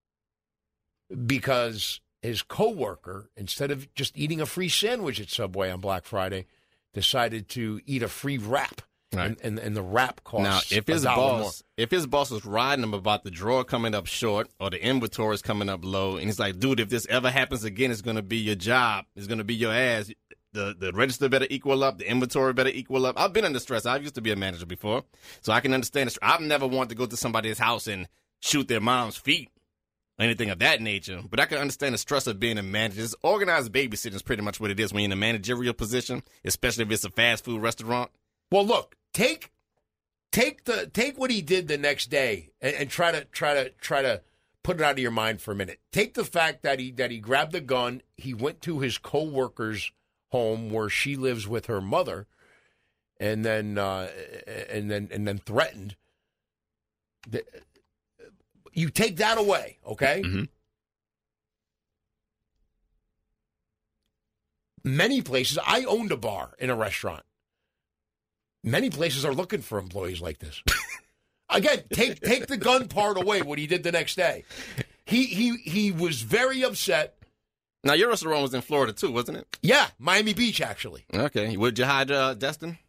because his coworker, instead of just eating a free sandwich at Subway on Black Friday, decided to eat a free wrap. Right. And, and and the wrap costs now, if his a dollar boss, more. if his boss was riding him about the drawer coming up short or the inventory is coming up low, and he's like, dude, if this ever happens again, it's going to be your job. It's going to be your ass. The the register better equal up. The inventory better equal up. I've been under stress. I used to be a manager before, so I can understand it. I've never wanted to go to somebody's house and shoot their mom's feet or anything of that nature, but I can understand the stress of being a manager. It's organized babysitting is pretty much what it is when you're in a managerial position, especially if it's a fast food restaurant. Well, look, take... Take the take what he did the next day and, and try to try to try to put it out of your mind for a minute. Take the fact that he that he grabbed the gun, he went to his coworker's home where she lives with her mother, and then uh, and then and then threatened. The, you take that away, okay? Mm-hmm. Many places. I owned a bar in a restaurant. Many places are looking for employees like this. Again, take take the gun part away, what he did the next day. He he he was very upset. Now, your restaurant was in Florida, too, wasn't it? Yeah, Miami Beach, actually. Okay. Would you hide uh, Destin?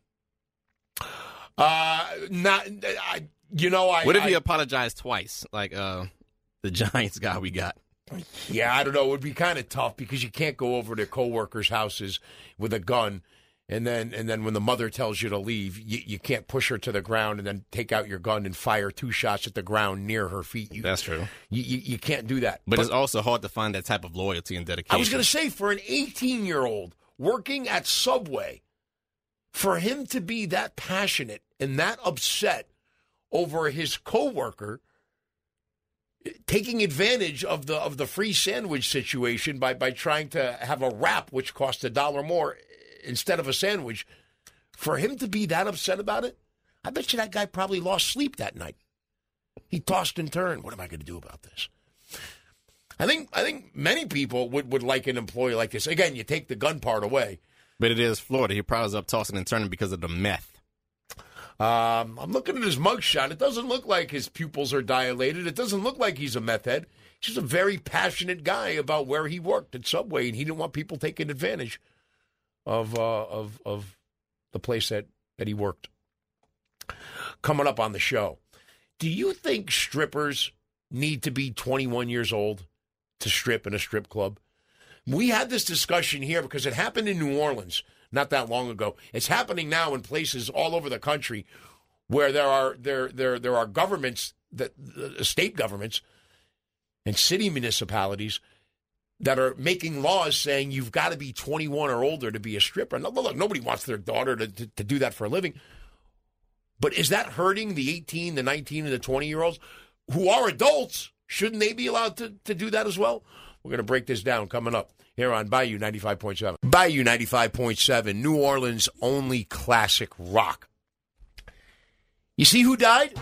Uh, not, I, you know, I... What if I, he apologized twice, like uh, the Giants guy we got? Yeah, I don't know. It would be kind of tough because you can't go over to coworkers' houses with a gun. And then and then when the mother tells you to leave, you, you can't push her to the ground and then take out your gun and fire two shots at the ground near her feet. You, That's true. You, you, you can't do that. But, but it's also hard to find that type of loyalty and dedication. I was going to say, for an eighteen-year-old working at Subway, for him to be that passionate and that upset over his coworker taking advantage of the of the free sandwich situation by, by trying to have a wrap, which cost a dollar more, instead of a sandwich, for him to be that upset about it, I bet you that guy probably lost sleep that night. He tossed and turned. What am I going to do about this? I think I think many people would, would like an employee like this. Again, you take the gun part away. But it is Florida. He probably was up tossing and turning because of the meth. Um, I'm looking at his mugshot. It doesn't look like his pupils are dilated. It doesn't look like he's a meth head. He's just a very passionate guy about where he worked at Subway, and he didn't want people taking advantage of uh, of of the place that, that he worked. Coming up on the show, do you think strippers need to be twenty-one years old to strip in a strip club? We had this discussion here because it happened in New Orleans not that long ago. It's happening now in places all over the country where there are there there there are governments, that uh, state governments and city municipalities that are making laws saying you've got to be twenty-one or older to be a stripper. No, look, nobody wants their daughter to, to, to do that for a living. But is that hurting the eighteen, the nineteen, and the twenty-year-olds who are adults? Shouldn't they be allowed to, to do that as well? We're going to break this down coming up here on Bayou ninety-five point seven. Bayou ninety-five point seven, New Orleans' only classic rock. You see who died?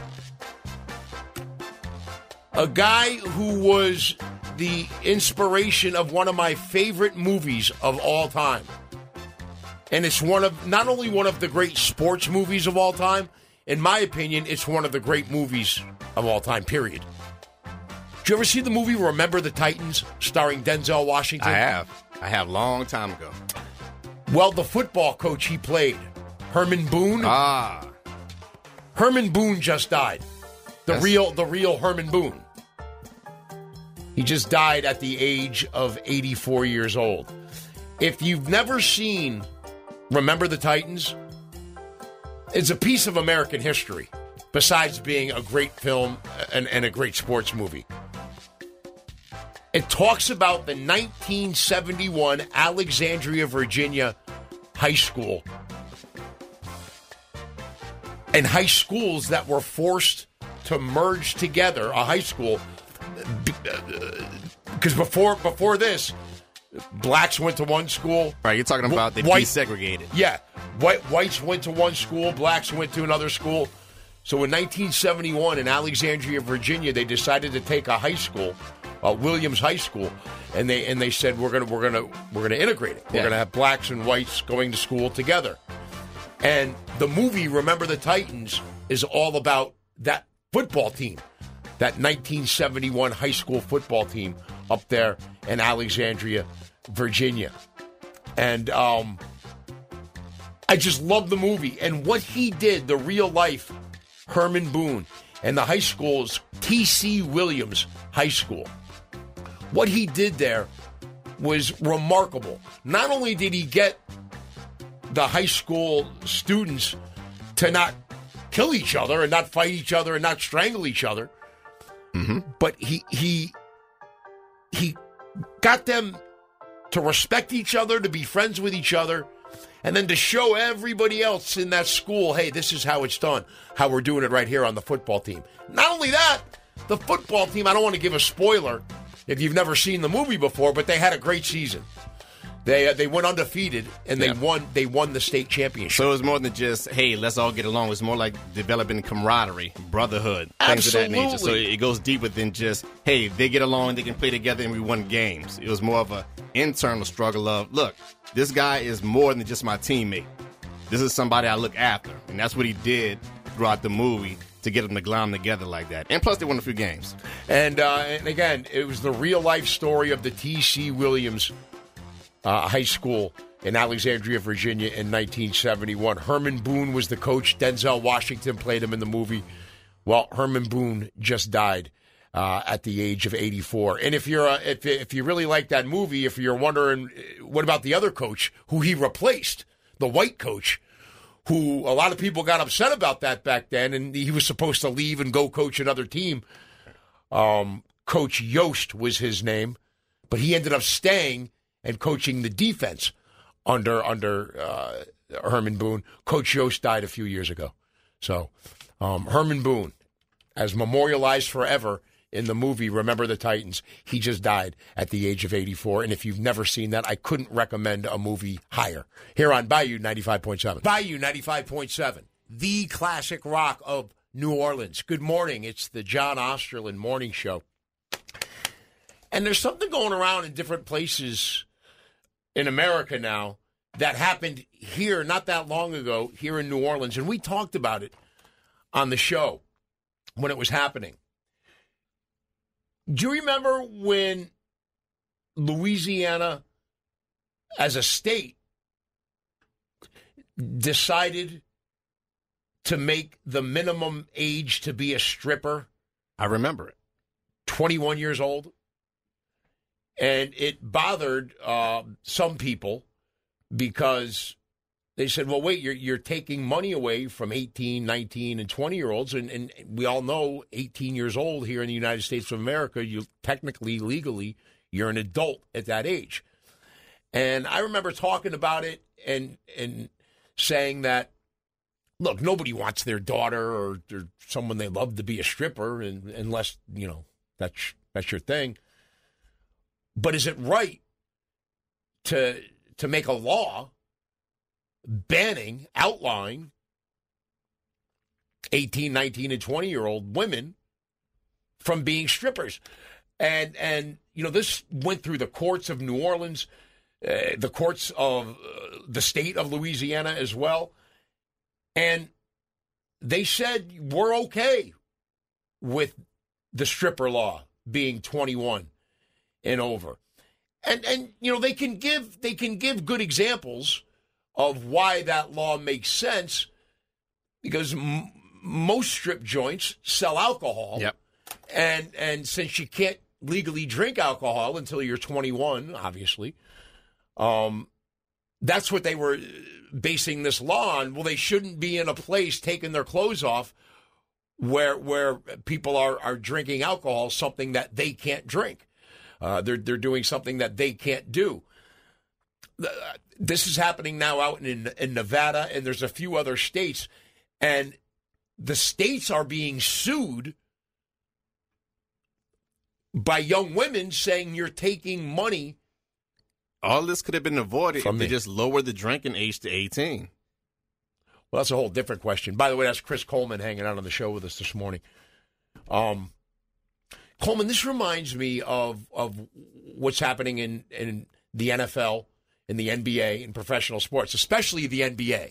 A guy who was the inspiration of one of my favorite movies of all time. And it's one of, not only one of the great sports movies of all time, in my opinion, it's one of the great movies of all time, period. Did you ever see the movie Remember the Titans, starring Denzel Washington? I have. I have, long time ago. Well, the football coach he played, Herman Boone. Ah. Herman Boone just died. The That's... real, the real Herman Boone. He just died at the age of eighty-four years old. If you've never seen Remember the Titans, it's a piece of American history, besides being a great film and, and a great sports movie. It talks about the nineteen seventy-one Alexandria, Virginia high school and high schools that were forced to merge together, a high school, because before before this, blacks went to one school. Right, you're talking about they white, desegregated. Yeah, white whites went to one school, blacks went to another school. So in nineteen seventy-one in Alexandria, Virginia, they decided to take a high school, uh, Williams High School, and they and they said we're gonna we're gonna we're gonna integrate it. We're yeah. gonna have blacks and whites going to school together. And the movie Remember the Titans is all about that football team. that nineteen seventy-one high school football team up there in Alexandria, Virginia. And um, I just love the movie. And what he did, the real life Herman Boone, and the high school's T C. Williams High School. What he did there was remarkable. Not only did he get the high school students to not kill each other and not fight each other and not strangle each other, mm-hmm. but he he he got them to respect each other, to be friends with each other, and then to show everybody else in that school, hey, this is how it's done, how we're doing it right here on the football team. Not only that, the football team, I don't want to give a spoiler if you've never seen the movie before, but they had a great season. They uh, they went undefeated, and they yeah. won They won the state championship. So it was more than just, hey, let's all get along. It was more like developing camaraderie, brotherhood, things Absolutely. of that nature. So it goes deeper than just, hey, they get along, they can play together, and we won games. It was more of an internal struggle of, look, this guy is more than just my teammate. This is somebody I look after. And that's what he did throughout the movie to get them to glom together like that. And plus, they won a few games. And, uh, and again, it was the real-life story of the T C. Williams Uh, high school in Alexandria, Virginia in nineteen seventy-one. Herman Boone was the coach. Denzel Washington played him in the movie. Well, Herman Boone just died uh, at the age of eighty-four. And if you're uh, if if you really like that movie, if you're wondering what about the other coach who he replaced, the white coach, who a lot of people got upset about that back then, and he was supposed to leave and go coach another team. Um, Coach Yost was his name, but he ended up staying and coaching the defense under under uh, Herman Boone. Coach Yost died a few years ago. So um, Herman Boone, as memorialized forever in the movie Remember the Titans, he just died at the age of eighty-four. And if you've never seen that, I couldn't recommend a movie higher. Here on Bayou ninety-five point seven. Bayou ninety-five point seven, the classic rock of New Orleans. Good morning. It's the John Osterland Morning Show. And there's something going around in different places in America now that happened here not that long ago here in New Orleans. And we talked about it on the show when it was happening. Do you remember when Louisiana as a state decided to make the minimum age to be a stripper? I remember it. twenty-one years old. And it bothered uh, some people because they said, well, wait, you're you're taking money away from eighteen, nineteen, and twenty-year-olds. And, and we all know eighteen years old here in the United States of America, you technically, legally, you're an adult at that age. And I remember talking about it and and saying that, look, nobody wants their daughter or, or someone they love to be a stripper and, unless, you know, that's that's your thing. But is it right to to make a law banning, outlawing eighteen, nineteen, and twenty-year-old women from being strippers? And, and you know, this went through the courts of New Orleans, uh, the courts of uh, the state of Louisiana as well. And they said, we're okay with the stripper law being twenty-one and over. And and you know, they can give they can give good examples of why that law makes sense, because m- most strip joints sell alcohol. Yep. And and since you can't legally drink alcohol until you're twenty-one, obviously, um that's what they were basing this law on. Well, they shouldn't be in a place taking their clothes off where where people are are drinking alcohol, something that they can't drink. Uh, they're they're doing something that they can't do. This is happening now out in in Nevada, and there's a few other states, and the states are being sued by young women saying you're taking money. All this could have been avoided if me. they just lowered the drinking age to eighteen. Well, that's a whole different question. By the way, that's Chris Coleman hanging out on the show with us this morning. Um. Coleman, this reminds me of of what's happening in, in the N F L, in the N B A, in professional sports, especially the N B A.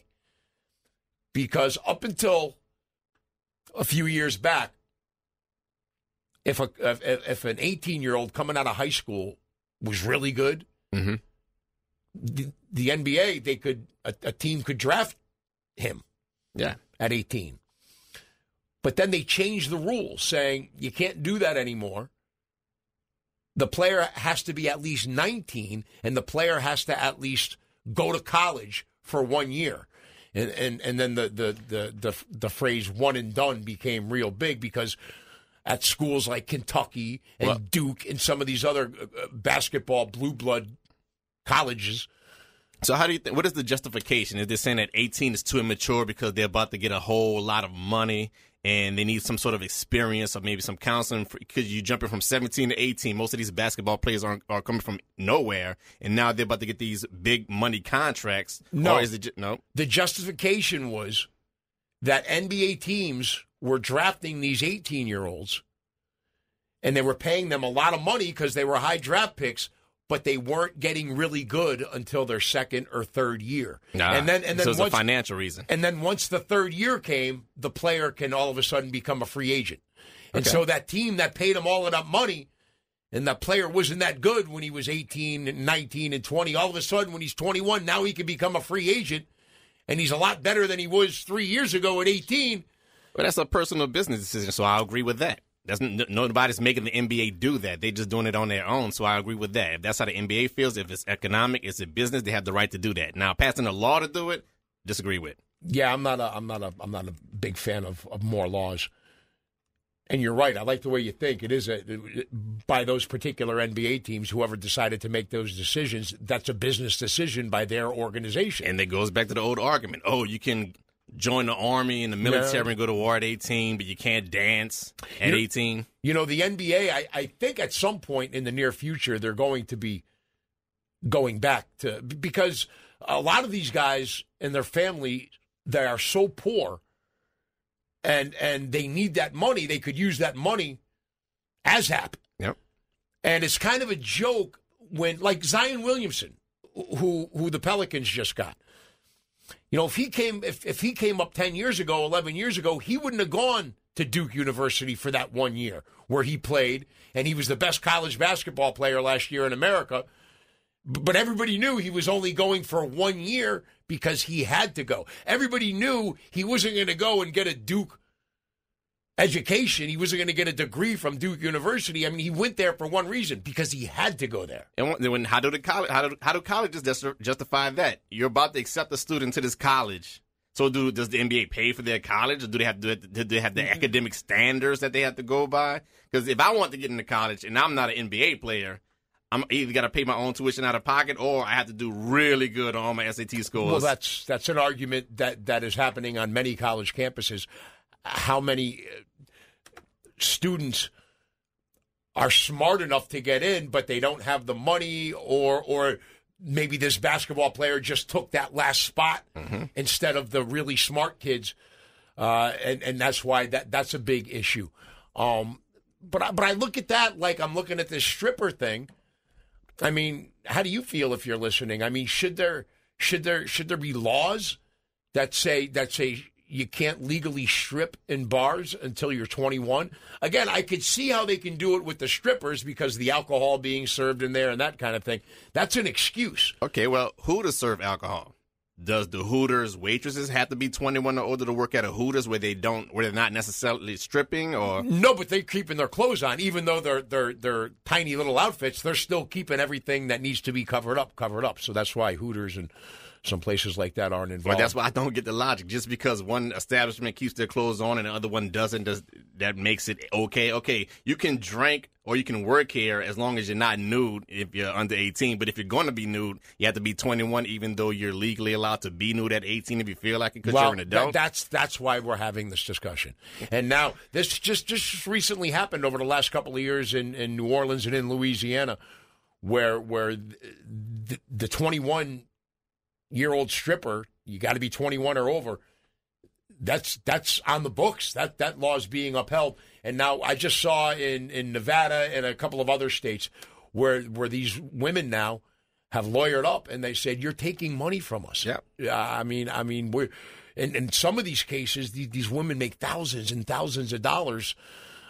Because up until a few years back, if a if, if an eighteen-year-old coming out of high school was really good, mm-hmm. the, the N B A, they could a, a team could draft him yeah. at eighteen. But then they changed the rules, saying you can't do that anymore. The player has to be at least nineteen, and the player has to at least go to college for one year. And and, and then the, the, the, the, the phrase one and done became real big because at schools like Kentucky and well, Duke and some of these other basketball blue blood colleges. So how do you think, what is the justification? Is they saying that eighteen is too immature because they're about to get a whole lot of money and they need some sort of experience or maybe some counseling because you're jumping from seventeen to eighteen. Most of these basketball players are are coming from nowhere, and now they're about to get these big money contracts. No, or is it ju- no? The justification was that N B A teams were drafting these eighteen-year-olds, and they were paying them a lot of money because they were high draft picks, but they weren't getting really good until their second or third year. Nah, and then, and then so it's once, a financial reason. And then once the third year came, the player can all of a sudden become a free agent. And okay. so that team that paid him all of that money, and that player wasn't that good when he was eighteen, and nineteen, and twenty, all of a sudden when he's twenty-one, now he can become a free agent, and he's a lot better than he was three years ago at eighteen. Well, that's a personal business decision, so I agree with that. Doesn't nobody's making the N B A do that. They're just doing it on their own, so I agree with that. If that's how the N B A feels, if it's economic, it's a business, they have the right to do that. Now, passing a law to do it, disagree with. Yeah, I'm not a I'm not a I'm not a big fan of, of more laws. And you're right. I like the way you think. It is a by those particular N B A teams, whoever decided to make those decisions, that's a business decision by their organization. And it goes back to the old argument. Oh, you can join the army and the military no. and go to war at eighteen, but you can't dance at you, eighteen. You know, the N B A, I, I think at some point in the near future, they're going to be going back to, because a lot of these guys and their family, they are so poor and and they need that money. They could use that money as hap. Yep. And it's kind of a joke when, like Zion Williamson, who who the Pelicans just got. You know, if he came if, if he came up ten years ago, eleven years ago, he wouldn't have gone to Duke University for that one year where he played, and he was the best college basketball player last year in America. But everybody knew he was only going for one year because he had to go. Everybody knew he wasn't going to go and get a Duke education. He wasn't going to get a degree from Duke University. I mean, he went there for one reason, because he had to go there. And when, how do the college, how do, how do colleges justify that? You're about to accept a student to this college. So do does the N B A pay for their college, or do they have do, do they have the mm-hmm. academic standards that they have to go by? Because if I want to get into college and I'm not an N B A player, I'm either got to pay my own tuition out of pocket, or I have to do really good on all my S A T scores. Well, that's that's an argument that, that is happening on many college campuses. How many students are smart enough to get in, but they don't have the money, or or maybe this basketball player just took that last spot mm-hmm. instead of the really smart kids, uh, and and that's why that that's a big issue. Um, but I, but I look at that like I'm looking at this stripper thing. I mean, how do you feel if you're listening? I mean, should there should there should there be laws that say that say you can't legally strip in bars until you're twenty-one? Again, I could see how they can do it with the strippers because the alcohol being served in there and that kind of thing. That's an excuse. Okay, well, who to serve alcohol? Does the Hooters waitresses have to be twenty-one or older to work at a Hooters where they don't, where they're not necessarily stripping? Or no, but they're keeping their clothes on, even though they're they're they're tiny little outfits. They're still keeping everything that needs to be covered up, covered up. So that's why Hooters and some places like that aren't involved. Well, that's why I don't get the logic. Just because one establishment keeps their clothes on and the other one doesn't, does that makes it okay? Okay, you can drink or you can work here as long as you're not nude if you're under eighteen. But if you're going to be nude, you have to be twenty-one, even though you're legally allowed to be nude at eighteen if you feel like it, because well, you're an adult. Th- that's that's why we're having this discussion. And now this just just recently happened over the last couple of years in, in New Orleans and in Louisiana, where where the, the twenty-one year old stripper, you got to be twenty-one or over. That's that's on the books. That that law is being upheld. And now I just saw in, in Nevada and a couple of other states where where these women now have lawyered up and they said, you're taking money from us. Yeah. Uh, I mean, I mean, we're in, in some of these cases, these, these women make thousands and thousands of dollars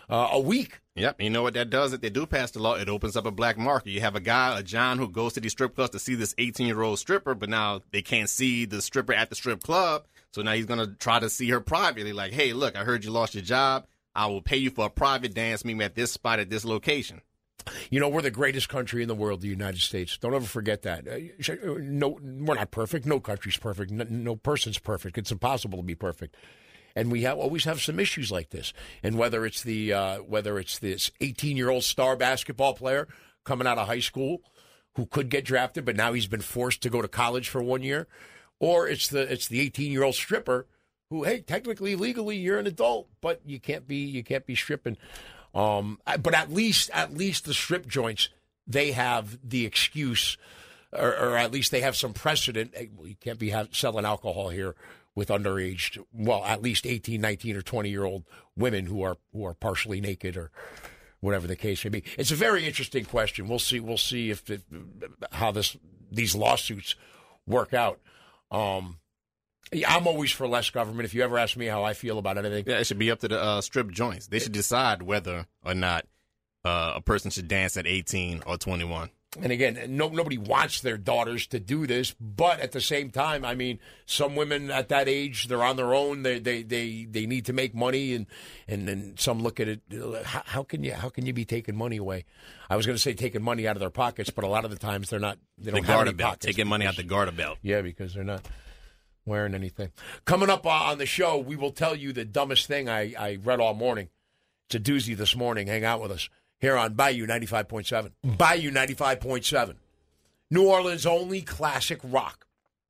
uh, a week. Yep. You know what that does? If they do pass the law, it opens up a black market. You have a guy, a John, who goes to these strip clubs to see this eighteen-year-old stripper, but now they can't see the stripper at the strip club. So now he's going to try to see her privately. Like, hey, look, I heard you lost your job. I will pay you for a private dance. Meet me at this spot at this location. You know, we're the greatest country in the world, the United States. Don't ever forget that. No, we're not perfect. No country's perfect. No, no person's perfect. It's impossible to be perfect. And we have, always have some issues like this. And whether it's the uh, whether it's this eighteen-year-old star basketball player coming out of high school who could get drafted, but now he's been forced to go to college for one year, or it's the it's the eighteen-year-old stripper who, hey, technically, legally, you're an adult, but you can't be you can't be stripping. Um, but at least at least the strip joints, they have the excuse, or, or at least they have some precedent. Hey, well, you can't be have, selling alcohol here with underage, well, at least eighteen, nineteen, or twenty-year-old women who are who are partially naked or whatever the case may be. It's a very interesting question. We'll see. We'll see if it, how this these lawsuits work out. Um, yeah, I'm always for less government. If you ever ask me how I feel about anything, yeah, it should be up to the uh, strip joints. They should decide whether or not uh, a person should dance at eighteen or twenty-one. And again, no, nobody wants their daughters to do this, but at the same time, I mean, some women at that age, they're on their own. They they they, they need to make money, and and then some look at it. How, how can you how can you be taking money away? I was going to say taking money out of their pockets, but a lot of the times they're not. They don't the have garter any belt, pockets. taking money out the garter belt. Yeah, because they're not wearing anything. Coming up uh, on the show, we will tell you the dumbest thing I, I read all morning. It's a doozy this morning. Hang out with us here on Bayou ninety-five point seven. Bayou ninety-five point seven. New Orleans' only classic rock.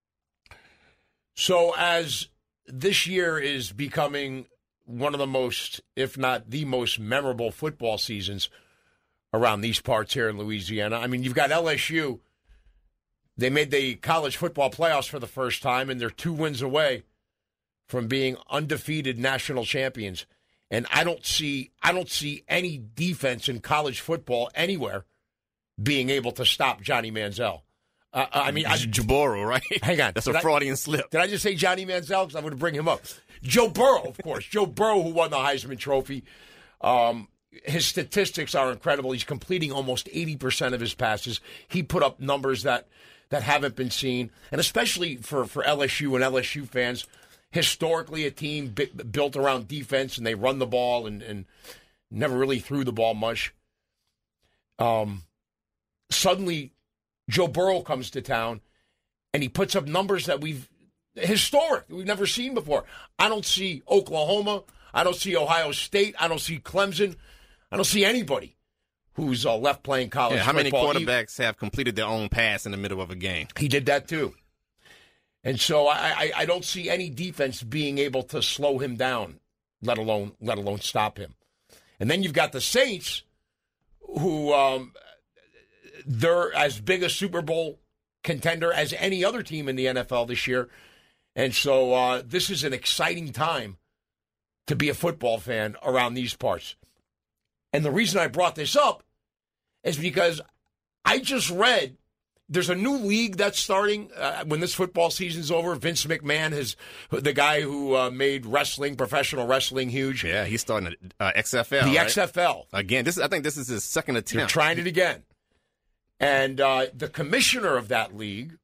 So as this year is becoming one of the most, if not the most memorable football seasons around these parts here in Louisiana. I mean, you've got L S U. They made the college football playoffs for the first time, and they're two wins away from being undefeated national champions. And I don't see I don't see any defense in college football anywhere being able to stop Johnny Manziel. Uh, I mean, I, Jaboro, right? Hang on, that's a Freudian I, slip. Did I just say Johnny Manziel? Because I'm going to bring him up. Joe Burrow, of course. Joe Burrow, who won the Heisman Trophy. Um, his statistics are incredible. He's completing almost eighty percent of his passes. He put up numbers that that haven't been seen, and especially for, for L S U and L S U fans. Historically, a team b- built around defense, and they run the ball and, and never really threw the ball much. Um, suddenly, Joe Burrow comes to town, and he puts up numbers that we've historic we've never seen before. I don't see Oklahoma. I don't see Ohio State. I don't see Clemson. I don't see anybody who's uh, left playing college yeah, how football. many quarterbacks he, have completed their own pass in the middle of a game? He did that too. And so I, I, I don't see any defense being able to slow him down, let alone let alone stop him. And then you've got the Saints, who um, they're as big a Super Bowl contender as any other team in the N F L this year. And so uh, this is an exciting time to be a football fan around these parts. And the reason I brought this up is because I just read there's a new league that's starting uh, when this football season's over. Vince McMahon, has the guy who uh, made wrestling, professional wrestling, huge. Yeah, he's starting uh, X F L. The right? X F L. Again, this is, I think this is his second attempt. You're trying it again. And uh, the commissioner of that league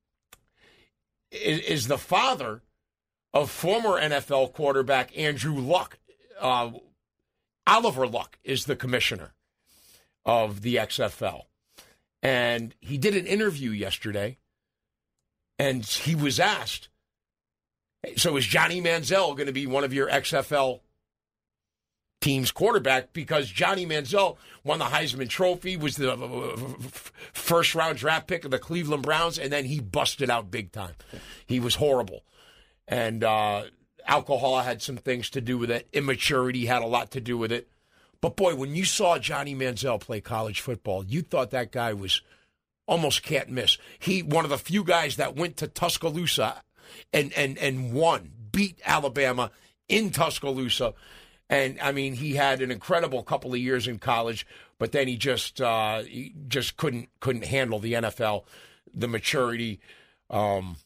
is, is the father of former N F L quarterback Andrew Luck. Uh, Oliver Luck is the commissioner of the X F L. And he did an interview yesterday, and he was asked, so is Johnny Manziel going to be one of your X F L team's quarterback? Because Johnny Manziel won the Heisman Trophy, was the first-round draft pick of the Cleveland Browns, and then he busted out big time. He was horrible. And uh, alcohol had some things to do with it. Immaturity had a lot to do with it. But, boy, when you saw Johnny Manziel play college football, you thought that guy was almost can't miss. He one of the few guys that went to Tuscaloosa and, and, and won, beat Alabama in Tuscaloosa. And, I mean, he had an incredible couple of years in college, but then he just uh, he just couldn't couldn't handle the N F L, the maturity. Um,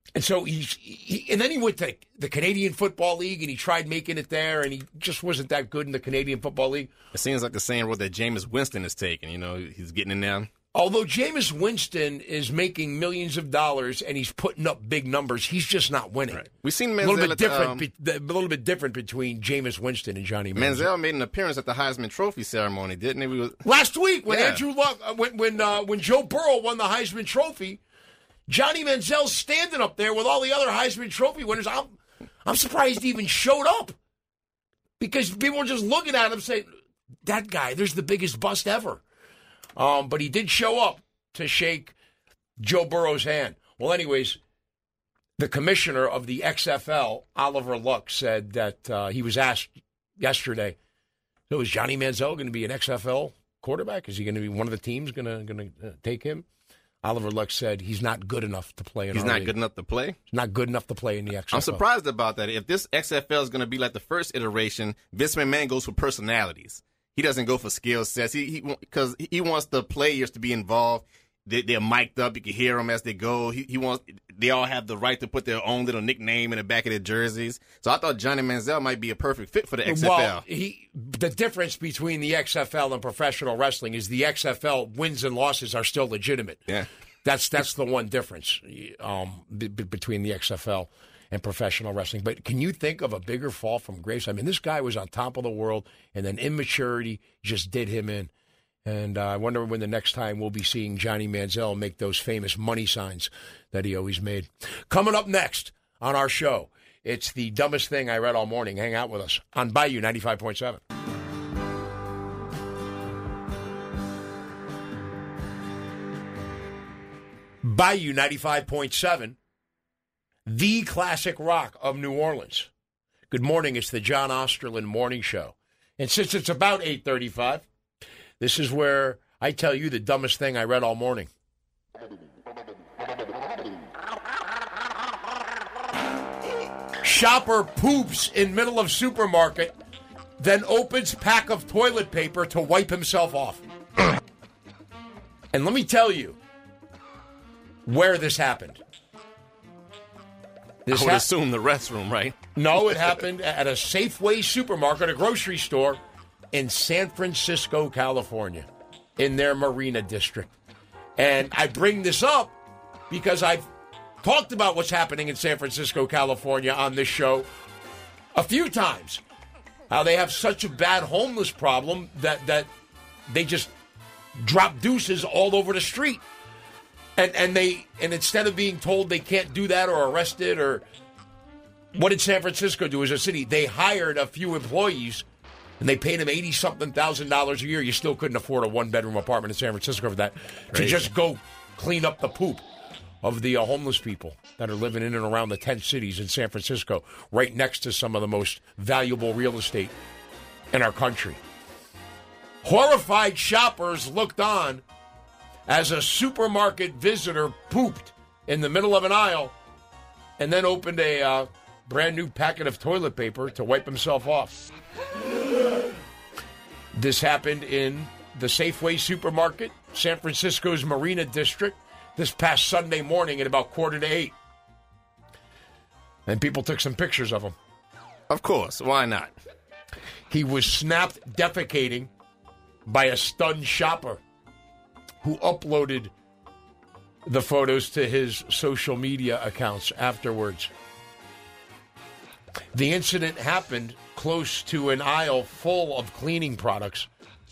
And so he's, he, and then he went to the Canadian Football League and he tried making it there, and he just wasn't that good in the Canadian Football League. It seems like the same road that Jameis Winston is taking. You know, he's getting in there. Although Jameis Winston is making millions of dollars and he's putting up big numbers, he's just not winning. Right. We've seen Manziel a little bit different, um, be, a little bit different between Jameis Winston and Johnny Manziel. Manziel made an appearance at the Heisman Trophy ceremony, didn't he? We was, Last week when yeah. Andrew Luck, uh, when when uh, when Joe Burrow won the Heisman Trophy, Johnny Manziel's standing up there with all the other Heisman Trophy winners. I'm I'm surprised he even showed up because people were just looking at him saying, "That guy, there's the biggest bust ever." Um, but he did show up to shake Joe Burrow's hand. Well, anyways, the commissioner of the X F L, Oliver Luck, said that uh, he was asked yesterday, so is Johnny Manziel going to be an X F L quarterback? Is he going to be one of the teams going to going to uh, take him? Oliver Luck said he's not good enough to play in He's our not league. good enough to play? He's not good enough to play in the X F L. I'm surprised about that. If this X F L is going to be like the first iteration, Vince McMahon goes for personalities. He doesn't go for skill sets. He because he, he wants the players to be involved. They, they're mic'd up. You can hear them as they go. He, he wants. They all have the right to put their own little nickname in the back of their jerseys. So I thought Johnny Manziel might be a perfect fit for the X F L. Well, he, the difference between the X F L and professional wrestling is the X F L wins and losses are still legitimate. Yeah, that's that's the one difference um, b- b- between the X F L and professional wrestling. But can you think of a bigger fall from grace? I mean, this guy was on top of the world, and then immaturity just did him in. And uh, I wonder when the next time we'll be seeing Johnny Manziel make those famous money signs that he always made. Coming up next on our show, it's the dumbest thing I read all morning. Hang out with us on Bayou ninety-five point seven. Bayou ninety-five point seven, the classic rock of New Orleans. Good morning. It's the John Osterland Morning Show. And since it's about eight thirty-five, this is where I tell you the dumbest thing I read all morning. Shopper poops in middle of supermarket, then opens pack of toilet paper to wipe himself off. And let me tell you where this happened. This I would ha- assume the restroom, right? No, it happened at a Safeway supermarket, a grocery store in San Francisco, California, in their Marina district. And I bring this up because I've talked about what's happening in San Francisco, California on this show a few times. How they have such a bad homeless problem that, that they just drop deuces all over the street. And and they and instead of being told they can't do that or arrested or what did San Francisco do as a city? They hired a few employees and they paid them eighty something thousand dollars a year. You still couldn't afford a one bedroom apartment in San Francisco for that. Crazy. To just go clean up the poop of the uh, homeless people that are living in and around the tent cities in San Francisco, right next to some of the most valuable real estate in our country. Horrified shoppers looked on as a supermarket visitor pooped in the middle of an aisle and then opened a uh, brand new packet of toilet paper to wipe himself off. This happened in the Safeway supermarket, San Francisco's Marina district, this past Sunday morning at about quarter to eight. And people took some pictures of him. Of course. Why not? He was snapped defecating by a stunned shopper who uploaded the photos to his social media accounts afterwards. The incident happened close to an aisle full of cleaning products,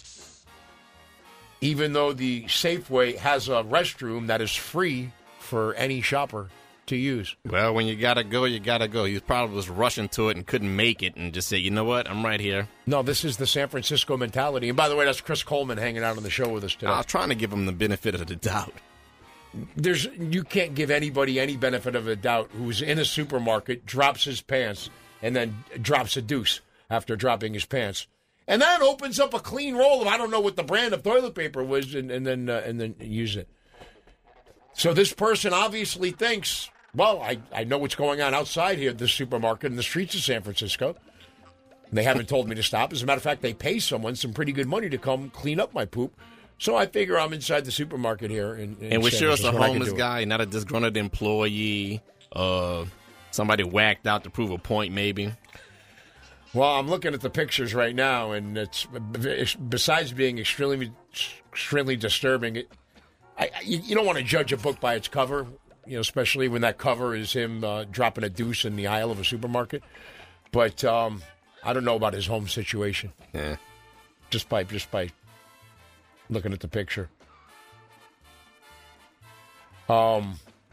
even though the Safeway has a restroom that is free for any shopper to use. Well, when you gotta go, you gotta go. He probably was rushing to it and couldn't make it and just say, you know what, I'm right here. No, this is the San Francisco mentality. And by the way, that's Chris Coleman hanging out on the show with us today. I was trying to give him the benefit of the doubt. There's you can't give anybody any benefit of a doubt who's in a supermarket, drops his pants, and then drops a deuce after dropping his pants. And then opens up a clean roll of, I don't know what the brand of toilet paper was, and, and then uh, and then use it. So this person obviously thinks, well, I, I know what's going on outside here at this supermarket in the streets of San Francisco. They haven't told me to stop. As a matter of fact, they pay someone some pretty good money to come clean up my poop. So I figure I'm inside the supermarket here. In, in and we're San sure it's a Francisco, homeless guy, not a disgruntled employee. Uh, somebody whacked out to prove a point, maybe. Well, I'm looking at the pictures right now, and it's besides being extremely, extremely disturbing. It, I, you, you don't want to judge a book by its cover, you know, especially when that cover is him uh, dropping a deuce in the aisle of a supermarket. But um, I don't know about his home situation. Yeah. Just by just by looking at the picture. Um,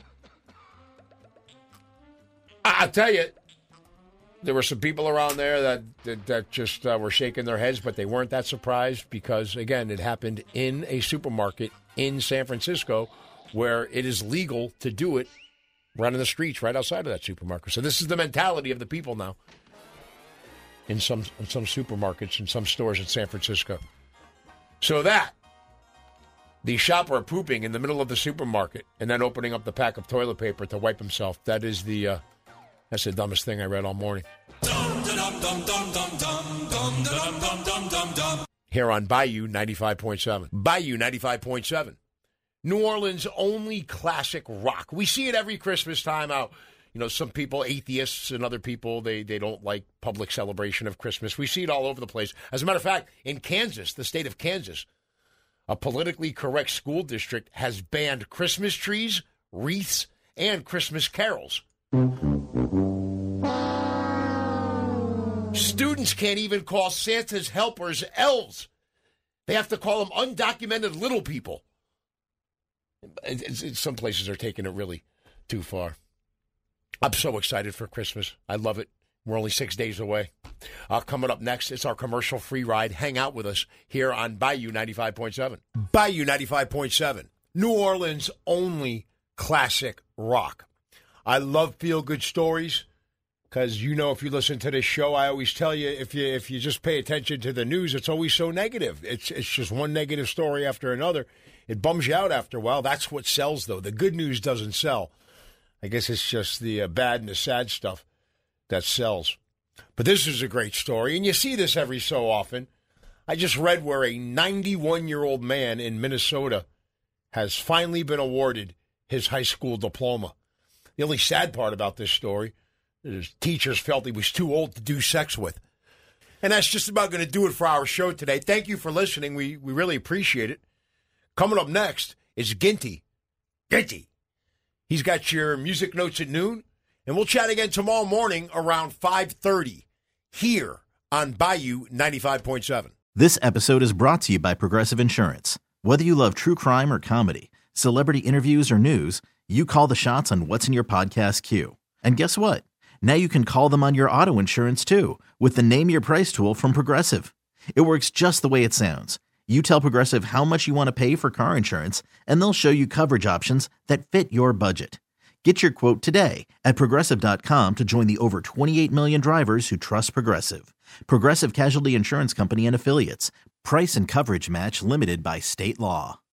I, I'll tell you. There were some people around there that that, that just uh, were shaking their heads, but they weren't that surprised because, again, it happened in a supermarket in San Francisco where it is legal to do it right in the streets, right outside of that supermarket. So this is the mentality of the people now in some in some supermarkets and some stores in San Francisco. So that, the shopper pooping in the middle of the supermarket and then opening up the pack of toilet paper to wipe himself, that is the... Uh, That's the dumbest thing I read all morning. Here on Bayou ninety-five point seven. Bayou ninety-five point seven. New Orleans' only classic rock. We see it every Christmas time out. You know, some people, atheists and other people, they, they don't like public celebration of Christmas. We see it all over the place. As a matter of fact, in Kansas, the state of Kansas, a politically correct school district has banned Christmas trees, wreaths, and Christmas carols. Students can't even call Santa's helpers elves. They have to call them undocumented little people. It's, it's, some places are taking it really too far. I'm so excited for Christmas. I love it. We're only six days away. Uh, coming up next, it's our commercial-free ride. Hang out with us here on Bayou ninety-five point seven. Bayou ninety-five point seven. New Orleans' only classic rock. I love feel-good stories because, you know, if you listen to this show, I always tell you, if you if you just pay attention to the news, it's always so negative. It's it's just one negative story after another. It bums you out after a while. That's what sells, though. The good news doesn't sell. I guess it's just the uh, bad and the sad stuff that sells. But this is a great story, and you see this every so often. I just read where a ninety-one-year-old man in Minnesota has finally been awarded his high school diploma. The only sad part about this story is teachers felt he was too old to do sex with. And that's just about going to do it for our show today. Thank you for listening. We we really appreciate it. Coming up next is Ginty. Ginty. He's got your music notes at noon. And we'll chat again tomorrow morning around five thirty here on Bayou ninety-five point seven. This episode is brought to you by Progressive Insurance. Whether you love true crime or comedy, celebrity interviews or news, you call the shots on what's in your podcast queue. And guess what? Now you can call them on your auto insurance too with the Name Your Price tool from Progressive. It works just the way it sounds. You tell Progressive how much you want to pay for car insurance, and they'll show you coverage options that fit your budget. Get your quote today at Progressive dot com to join the over twenty-eight million drivers who trust Progressive. Progressive Casualty Insurance Company and Affiliates. Price and coverage match limited by state law.